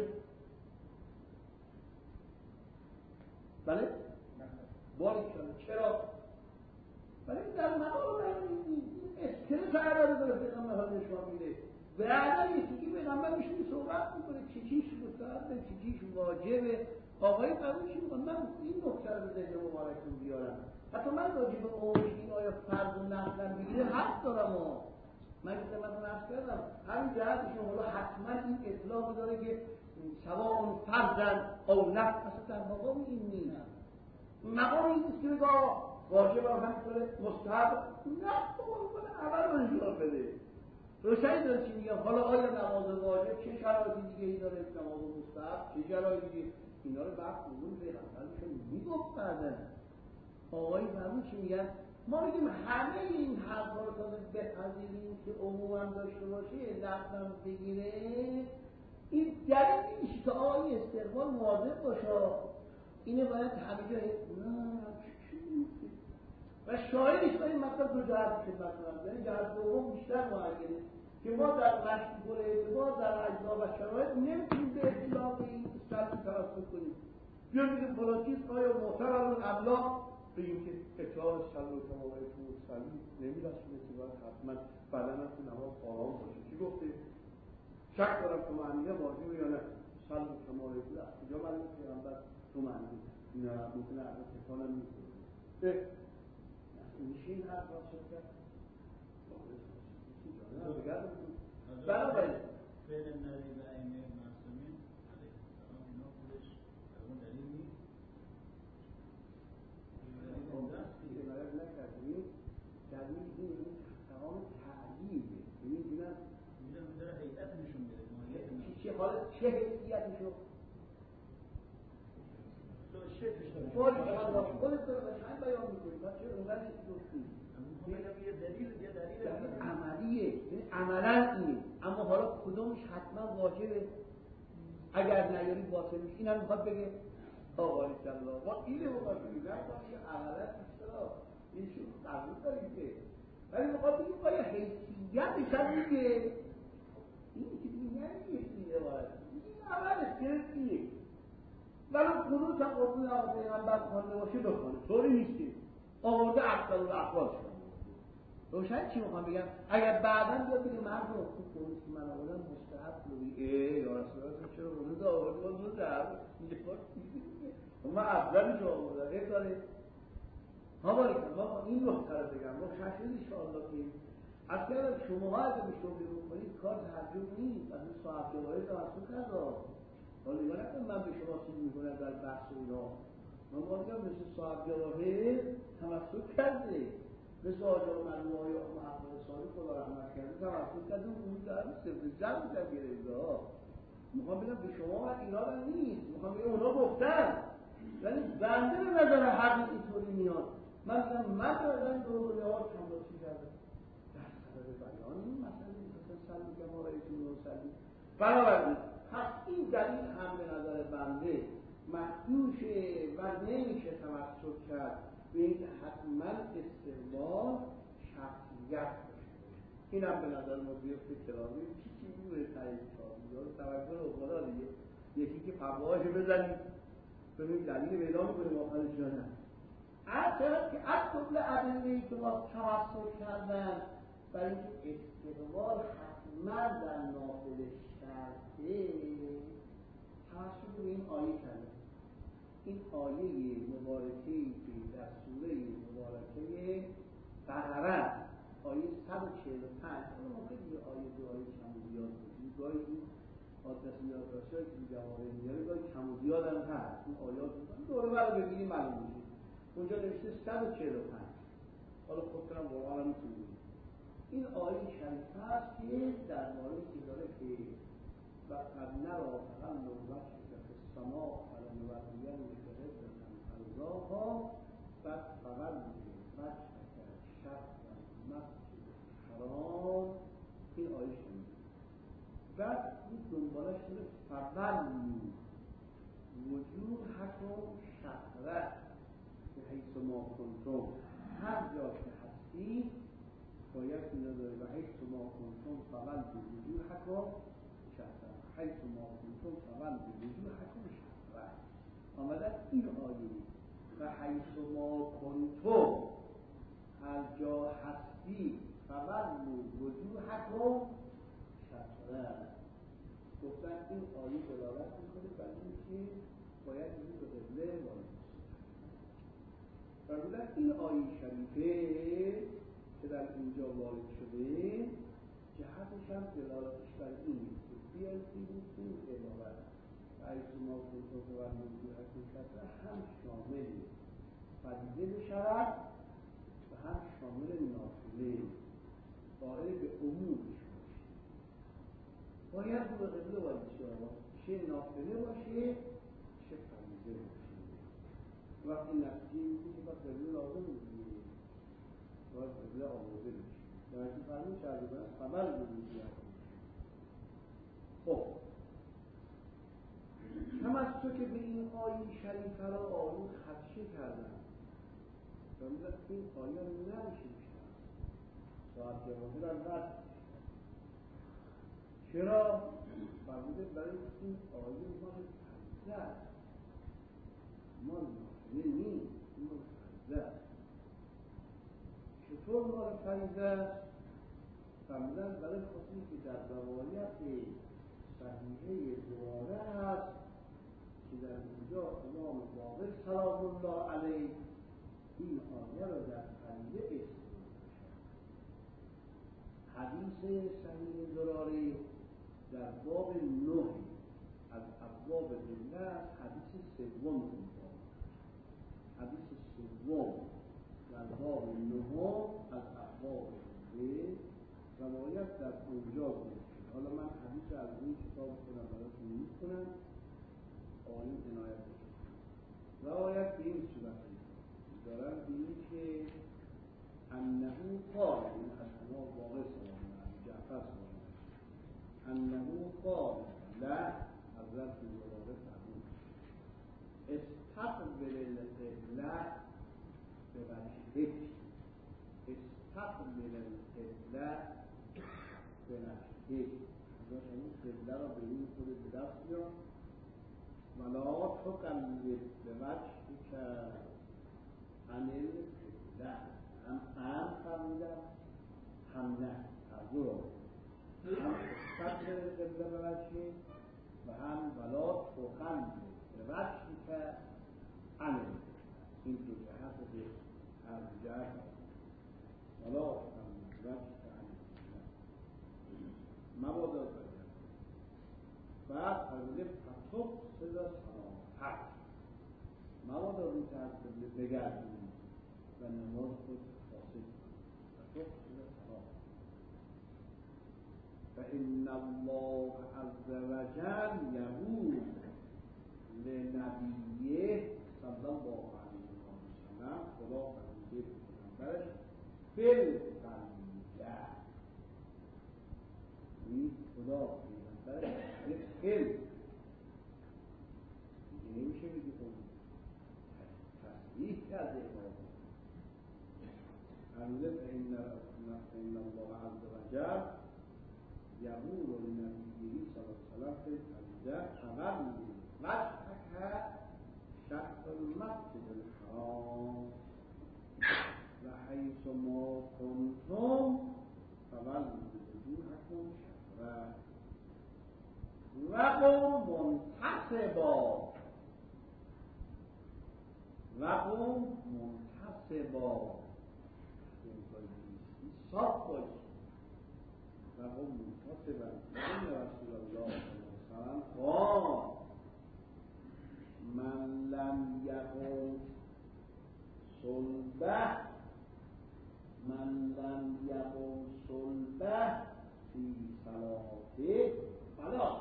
بله؟ باری چرا؟ ولی در مقام این استرس عربه داره پیغمبر ها نشان میده به عدم یکی که پیغمبر میشونی صحبت میکنه چیچیش مستحبه چیچیش واجبه آقایی قبول شد من این نکته رو به ذهن مبارکتون بیارم حتی من راجع به این آیا فرض و نفلم بگیره حق دارم من که خدمتتون عرض کردم همین جهتشون حالا حتما این اطلاق داره که سواء فرضن او نفل اصلا در مقام این نیست مقام این نیست که بگه واجب هم همینطوره مستحب نه بابا اول رو انجام بده روشنی داره چی میگم حالا آیا نماز واجب چه شرایطی دیگه ای داره نماز مستحب چه شرایطی دیگه اینا رو بعد خودمون پیغمبرشون میگفت بعدن آقایی فرمون چی میگن ما میگیم همه این حرفا رو تازه بپذیریم که عموما داشته باشه لفظم بگیره این دلیل نیست که آقای استقبال مواظب باشه اینه باید همه جا و شاهدش برای مطلب دو جهت خدمت کنم یعنی جهت دوم بیشتر معینه که ما در مشروط اعتبار در اجزا و شرایط نمیتونیم به اطلاق این سلطی توسط کنیم بیان بگیم فلان آیا معتبر ابلا بگیم که اطلاق سلط و تمامه تو سلطی نمیرسونه که باید حتما بدن تو نماز آرام باشه چی گفته؟ شک دارم تو معنیه واجب یا نه سلط و تمامه تو از کجا معنی پیغمبر تو معنی نه ممکنه از تکانم میکنه میشه این حرف را شد کرد بنابراین فعل نبی و ائمه معصومین علیه السلام اینا خودش اون دلیل نیست اون دستی که نایب نکردیم دلیل این تمام تعلیمه میدونم داره حیثیت نشون میده چه حالا چه حیثیت نشون خودت داره بشن بیان میکنی تا چه اونقدر دوستی یه دلیل عملیه یعنی عملا اینه اما حالا کدومش حتما واجبه اگر نیاری باطل میشه این هم میخواد بگه آقای الله ما اینه مقابلی نه باشه عملا اصلا این شروع قبول داریم که ولی میخواد بگیم باید حیثیتش هم میگه این که دیگه یکی عبارت این اول اسکرپتیه ولی قنوت هم قربون آقا پیغمبر خوانده باشه بخونه طوری نیست که آورده افضل الاحوال شده روشن چی میخوام بگم اگر بعداً بیاد بگه من رو خوب قنوت که من آوردم مستحب بودی یا رسول الله چرا قنوت آورده باز رو ضرب من افضلش آوردم یه کاره ها باری کن ما این نقطه رو بگم روشن شد انشاءالله که اصلا شما اگه به شغلی بکنید کار تحجیب نیست از این صاحب جواهر توسط کرد حالا نگاه نکن من به شما چیز میکنم در بحث اینا من باید بگم مثل صاحب جواهر توسط کرده مثل آجا مجموعه های محمد صادق خدا رحمت کرده توسط کرده اون در سفر جمع در گرفته ها میخوام بگم به شما من ایراد نیست میخوام بگم اونا گفتن ولی بنده به نظر حقی اینطوری میاد من میگم من دادن دو ها کمراسی کرده در سبب بیان این مسئله مثلا سلمی که ما رایتون رو سلمی بنابراین پس این دلیل هم به نظر بنده محدوشه و نمیشه توسط کرد به این که حتما استعمال شخصیت باشه این هم به نظر مدیر فکرانی چی روی تایید کار توجه رو خدا دیگه یکی که فباهاشو بزنید ببینید دلیل پیدا میکنیم آخرش یا نه از که از قبل ادله‌ای که ما توسط کردن برای اینکه استقبال حتما در نافل شرطه توسط به این آیه کرده این آیه مبارکه‌ای که در سوره مبارکه بقره آیه 145 ممکن یه آیه دو آیه کم و زیاد باشید گاهی این آدرس یادداشت‌هایی که جوامع میاره گاهی کم و زیاد هم هست این آیات دوره برای ببینید معلوم میشه اونجا نوشته 145 حالا خودتونم قرآن هم میتونید این آیه شریفه است که در مورد که داره که و قد نرا فقط نوبت که سما فلان و دیگر میگه فرزاها و فقط میگه شب و مسجد حرام این آیه شریفه بعد این دنبالش داره فقط وجود حکم شهره که حیث ما کنتم هر جا که هستی باید اینا داره و حیث ما کنتم فقط به وجود حکم شهره حیث ما کنتم فقط به وجود حکم شهره آمدن این آیه و حیث ما کنتم هر جا هستی فقط به وجود حکم شهره گفتن این آیه دلالت میکنه بر اینکه باید این به قبله وارد و بودن این آیه شریفه که در اینجا وارد شده جهتش هم دلالتش بر این نیست که بیایید این عبارت حیث ما کنتم و موضوع حکم هم شامل فریضه بشود و هم شامل نافله قائل به عمومش باید رو به قبله وارد شود چه نافله باشه چه فریضه باشه وقتی نفسی میگه که باید قبله لازم میگه باید قبله آورده بشه درستی فرمون شرده کنه خبر بودی خب هم از تو که به این آیه شریفه را آیون خدشه کردن و میگه این آیه رو نمیشه بیشتر ساعت جواهر هم رد چرا؟ فرموده برای این آیه مال فریضه است مال نافله نیست مال فریضه است چطور مال فریضه است؟ فرمودن برای خاطری که در روایت صحیحه دوباره هست که در اونجا امام باقر سلام الله علیه این آیه را در فریضه استفاده شد حدیث صحیح دراری در باب 9 از ابواب قبله حدیث سوم حدیث سوم در باب 9 از ابواب قبله روایت در اونجا بود. حالا من حدیث از این کتاب خودم براتون می‌خونم آیه عنایت بکنم. روایت به این صورت دارن بینی که انه قال این از امام باقر سلام الله جعفر سلام الله انه قال لا حضرت باقر فرمود استقبل القبله به وجهک مستقبل القبله به نفسه. اون قبله را به این خود به دست بیار ولا تقلب به وجهک عن القبله. هم فرمودن هم نه، هر دو رو هم مستقبل القبله به وجهه و هم ولا تقلب به وجهک عن القبله. این دو جهت به هر جهت ولا تقلب به وجهک عن القبله مبادا باید. بعد فرموده فتوب صدا صلاحت مبادا رو که از قبله بگردیم و نماز خود فاسد فتوب صدا صلاحت. فإن الله عز وجل یقول لنبیه صلی الله علیه و سلم، خدا فرموده پیغمبرش بالقلب، خدا پیغمبرش بالقلب دیگه نمیشه بگی خود تصریح کرده امام فرموده فإن الله عز وجل یقول لنبیه صلی الله علیه و سلم فقبل وجهک شطر المسجد الحرام و حیث ما کنتم فولوا وجوهکم شطره وقم منتصبا صاف باشی وقم منتصبا. این رسول الله صلی الله علیه و سلم قال من لم یقم صلبه فی صلاته فلا.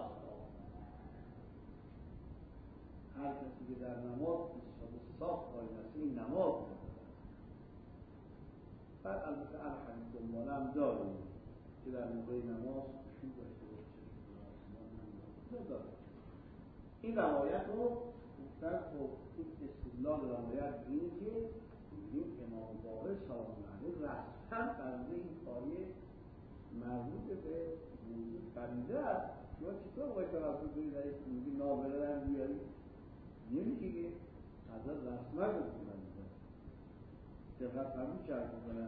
هر کسی که در نماز صاف باید این نماز بعد البته الحدیث دنباله هم داریم که در موقع نماز خشوع داشته باشه. این روایت رو گفتن خب این استدلال روایت اینه که این امام باقر سلام الله علیه رسما فرموده این کاریه مربوط به موضوع فریضه است. شما چطور باید توجه کنید در میگی نابغه در بیاری؟ نمیشه که حضرت رسما گفتن دقت فرمود شرط کنن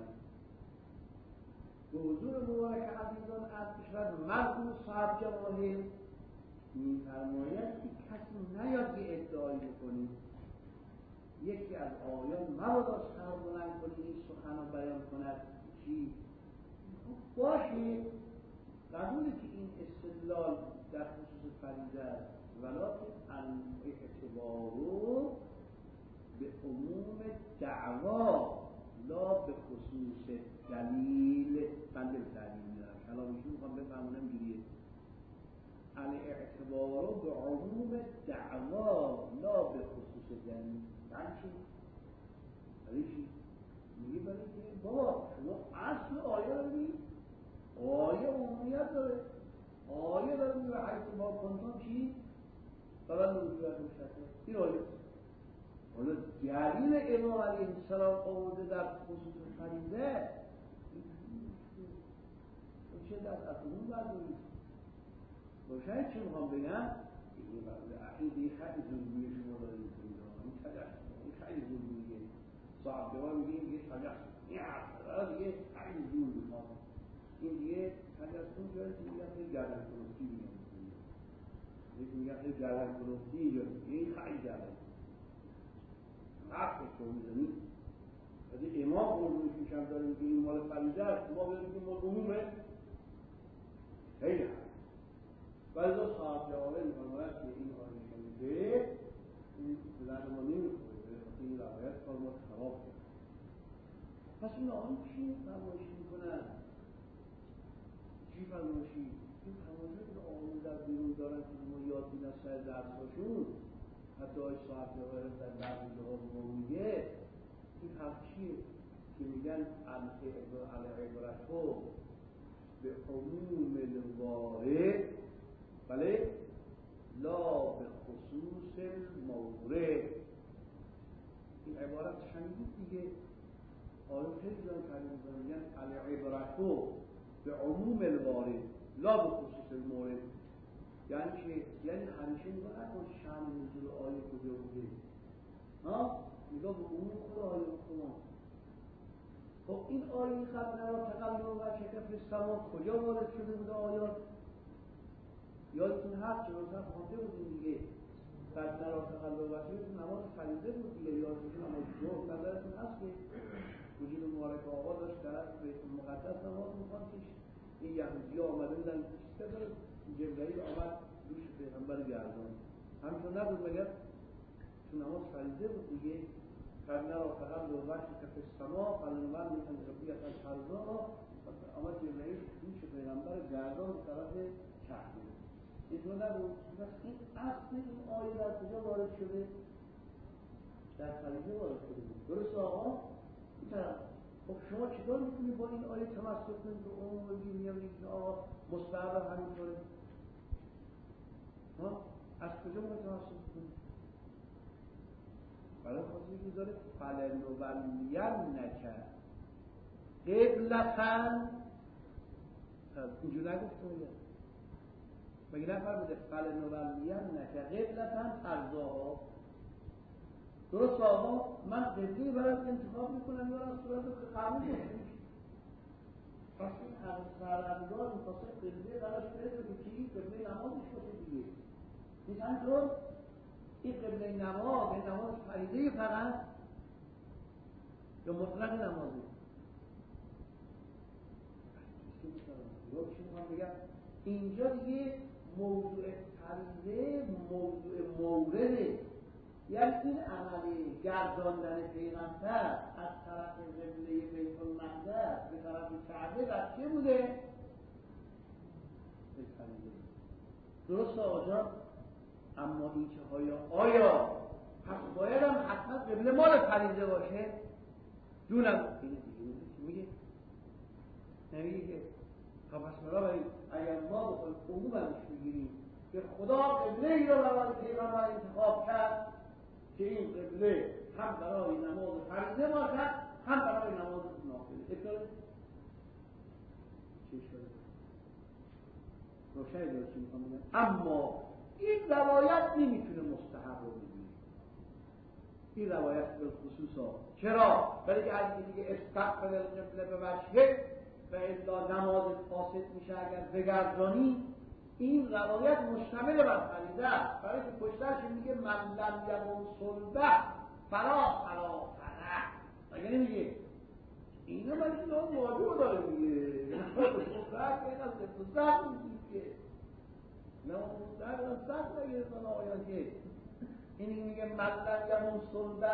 به حضور مبارک عزیزان از اشرت مرکوز صاحب جواهر می‌فرماید که کسی نیاد یه ادعایی بکنید یکی از آیان مبادا سر بلند کنید این سخن رو بیان کند چی؟ باشه قبوله که این استدلال در خصوص فریضه است ولکن اعتبارو به عموم دعوا لا به خصوص دلیل. بنده به تعلیم میدارم کلامشون میخوام بفهمونم اینجوریه الاعتبارو به عموم دعوا لا به خصوص دلیل. برای چی؟ میگه برای که بابا شما اصل آیه رو بگید آیه عمومیت داره آیه داره میگه حیث ما کنتم چی؟ فقط نوجوهت مشتکل این آیه حالا دلیل امام علیه السلام آورده در خصوص فریضه چه دست از اون بردارید روشن چی میخوام بگم این خیلی ظلمیه شما دارید میکنید این خیلی ظلمیه صاحب جواب میگه این دیگه تجسم این حرف دیگه خیلی ظلم میخوام این دیگه تجسم جایی که میگه خیلی گردن کلوفتی میگه خیلی گردن کلوفتی این خیلی گردن حرف رو میزنید از امام قربونش میشم داریم که این مال فریضه است ما بگیم که مال عمومه خیلی حرف ولی دو صاحب جوابه میفرماید که این آیه شنیده این به درد ما نمیخوره این روایت کار ما خراب کرد. پس این آیه چی فرمایشی میکنن؟ چی فرمایشی؟ این فرمایشی که آمون در بیرون دارن که ما یاد میدن سر درساشون حتی آیه صاحب جوابه در بعضی جواب ما میگه این حرف چیه؟ که میگن العبرتو به عموم الوارد بله لا به خصوص المورد. این عبارت شنیدید دیگه آیه خیلی جان کردیم میگن العبرتو به عموم الوارد لا به خصوص المورد. یعنی که یعنی همیشه نگاه نکن شأن نزول آیه کجا بوده، ها نگاه به عموم خود آیه بخون. خب این آیه قد نرا تقلب وجهک فی السماء کجا وارد شده بوده آیات؟ یادتون هست چرا مثلا خوانده بودیم دیگه قد نرا تقلب وجهک نماز فریضه بود دیگه، یادتون نماز ظهر نظرتون هست که وجود مبارک آقا داشت در بیت المقدس نماز می‌خواند که این یهودی‌ها آمده بودن چیز داره جبرئیل آمد دوش پیغمبر گردان همچون نبود مگر تو نماز فریضه بود دیگه. قد نرا تقلب وجهک فی السماء فلنولینک قبلة ترضاها آمد جبرئیل دوش پیغمبر گردان به طرف کعبه. اینطور نبود. پس این اصل این آیه در کجا وارد شده؟ در فریضه وارد شده بود. درست آقا؟ این طرف. خب شما چطور میتونید با این آیه تمسک کنید به عموم بگید که آقا مستحب همینطوره؟ ها؟ از کجا باید تمسک کنید؟ برای خاطر که داره فلنولینک قبلة اینجور نگفته میگه مگه نفرموده فلنولینک قبلة ترضاها؟ درست آقا من قبله برات انتخاب میکنم یا از صورت که قبول کنم. پس این از سرعبدار میخواسته قبله براش برده که چی؟ قبله نمازش باشه دیگه. نیست همینطور؟ این قبله نماز فریضه فقط یا مطلق نمازه؟ یا چی میخوام بگم اینجا دیگه موضوع فریضه موضوع مورده. یعنی این عملی گرداندن پیغمبر از طرف قبله بیت المقدس به طرف کعبه در چه بوده؟ درست آقا. اما این که آیا پس باید هم حتما قبله مال فریضه باشه؟ جونم این دیگه میگه نمیگه که پس بنابراین اگر ما بخوایم عمومش بگیریم که خدا قبله ای رو برای پیغمبر انتخاب کرد که این قبله هم برای نماز فریضه باشد هم برای نماز نافله. اطلاعه چه شده؟ روشنی داره چی میخوام بگم. اما این روایت نمیتونه مستحب رو بگیره. این روایت به خصوصا چرا؟ برای که از دیگه استقبل القبله به وجهه و الا نماز فاسد میشه اگر بگردانی. این روایت مشتمل بر فریضه است. برای که پشتش میگه من لم یقم صلبه فلا مگه نمیگه اینو من این واجب داره میگه مستحب این از مستحب میگه نه مستحب از سخت نگه سال آیان که این میگه من لم یقم صلبه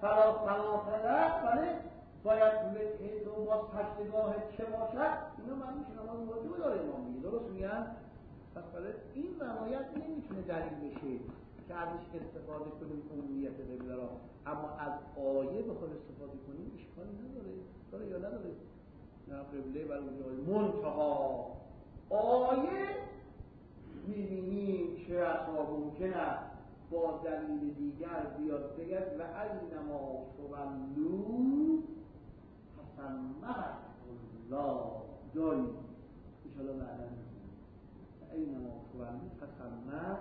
فلا بله باید طول دو باز پشتگاه چه باشد اینو من میشه نماز واجب داره امام میگه. درست میگن؟ پس برای این روایت نمیتونه دلیل بشه که ازش استفاده کنیم عمومیت قبله را، اما از آیه بخواد استفاده کنیم اشکالی نداره. داره یا نداره؟ نه قبله برای منتها آیه میبینیم چه اصلا ممکنه با دلیل دیگر بیاد بگد و اینما تولو فثمه الله داری انشاءالله بعدا اینما تولو فثمه.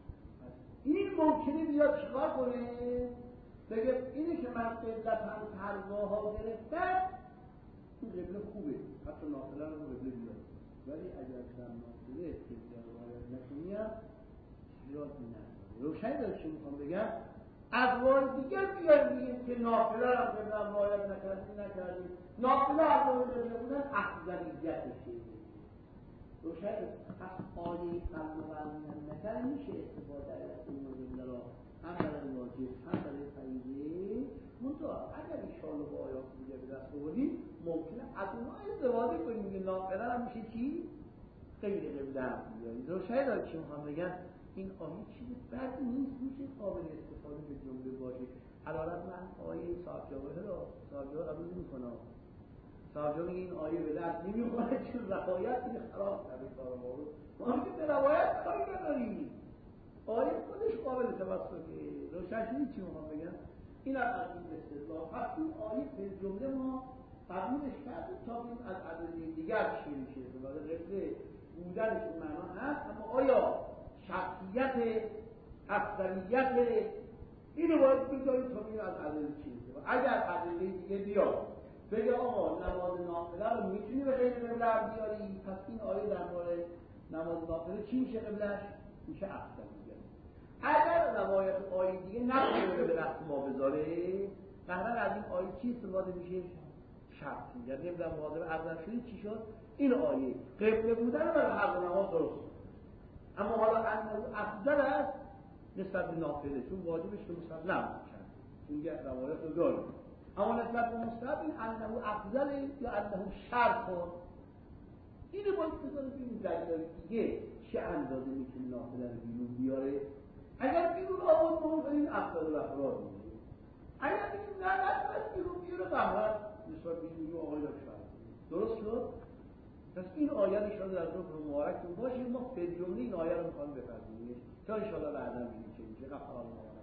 این ممکنه بیاد چیکار کنه؟ بگه اینی که من قبلتاً ترضاها گرفتم این قبله خوبه حتی نافله رو قبله بیاد، ولی اگر در نافله قبله رو باید نکنیم زیاد نه. روشنی داره چی میخوام بگم؟ ادوار دیگر بیایم که نافله رو قبله باید نکردیم نافله ادوار قبله بودن افضلیتشه. روشن پس آیه قلب و قلبیان نکر میشه استفاده از این قبله را هم برای واجب هم برای فریضه. منطقه اگر ایشالله با آیات دیگه به دست بودیم ممکنه از اونها استفاده کنیم که نافله هم میشه چی؟ غیر قبله هم بیاریم. روشن داره چی میخوام بگم؟ این آیه چیزی بد نیست، میشه قابل استفاده به جمله باشه. علالت من آیه صاحب جواهر را صاحب جواهر قبول نمی‌کنه. صاحب جواهر میگه این آیه به درد نمی‌خوره چون روایت این خراب کرده کار ما رو. ما که به روایت کاری نداریم. آیه خودش قابل توسطه. روشنی چی می‌خوام بگم؟ این از این استدلال. پس این آیه به جمله ما قبولش کردیم تا ببینیم از ادله دیگر چی میشه. ولی قبله بودنش این معنا هست، اما آیا شخصیت افضلیت اینو باید بذاریم تا ببینیم از ادله چی میشه. اگر ادله دیگه بیاد بگه آقا نماز نافله رو میتونی به غیر قبله بیاری، پس این آیه در مورد نماز نافله چی میشه؟ قبلش میشه افضلیت. اگر روایت آیه دیگه نمیشه به وقت ما بذاره، قهرن از این آیه چی استفاده میشه؟ شرطی. یعنی در مواظب افضل شدید چی شد؟ این آیه قبله بودن رو برای هر نماز درست، اما حالا انه افضل است نسبت به نافله، چون واجبش به مسلم میشه، چون یه روایت رو داریم. اما نسبت به مستحب این انه افضل یا انه شرط، اینو باید بذاریم ببینیم دلیل دیگه چه اندازه میتونه نافله رو بیرون بیاره. اگر بیرون آورد ما این افضل الافراد میشه، اگر بگیم نه نتونست بیرون بیاره قهر نسبت به این آقای را شرط. درست شد؟ پس این آیه نشان در رکن مبارک باشه. ما به جمله این آیه رو میخوام بفهمیم تا ان شاء الله بعدا ببینیم چه میشه.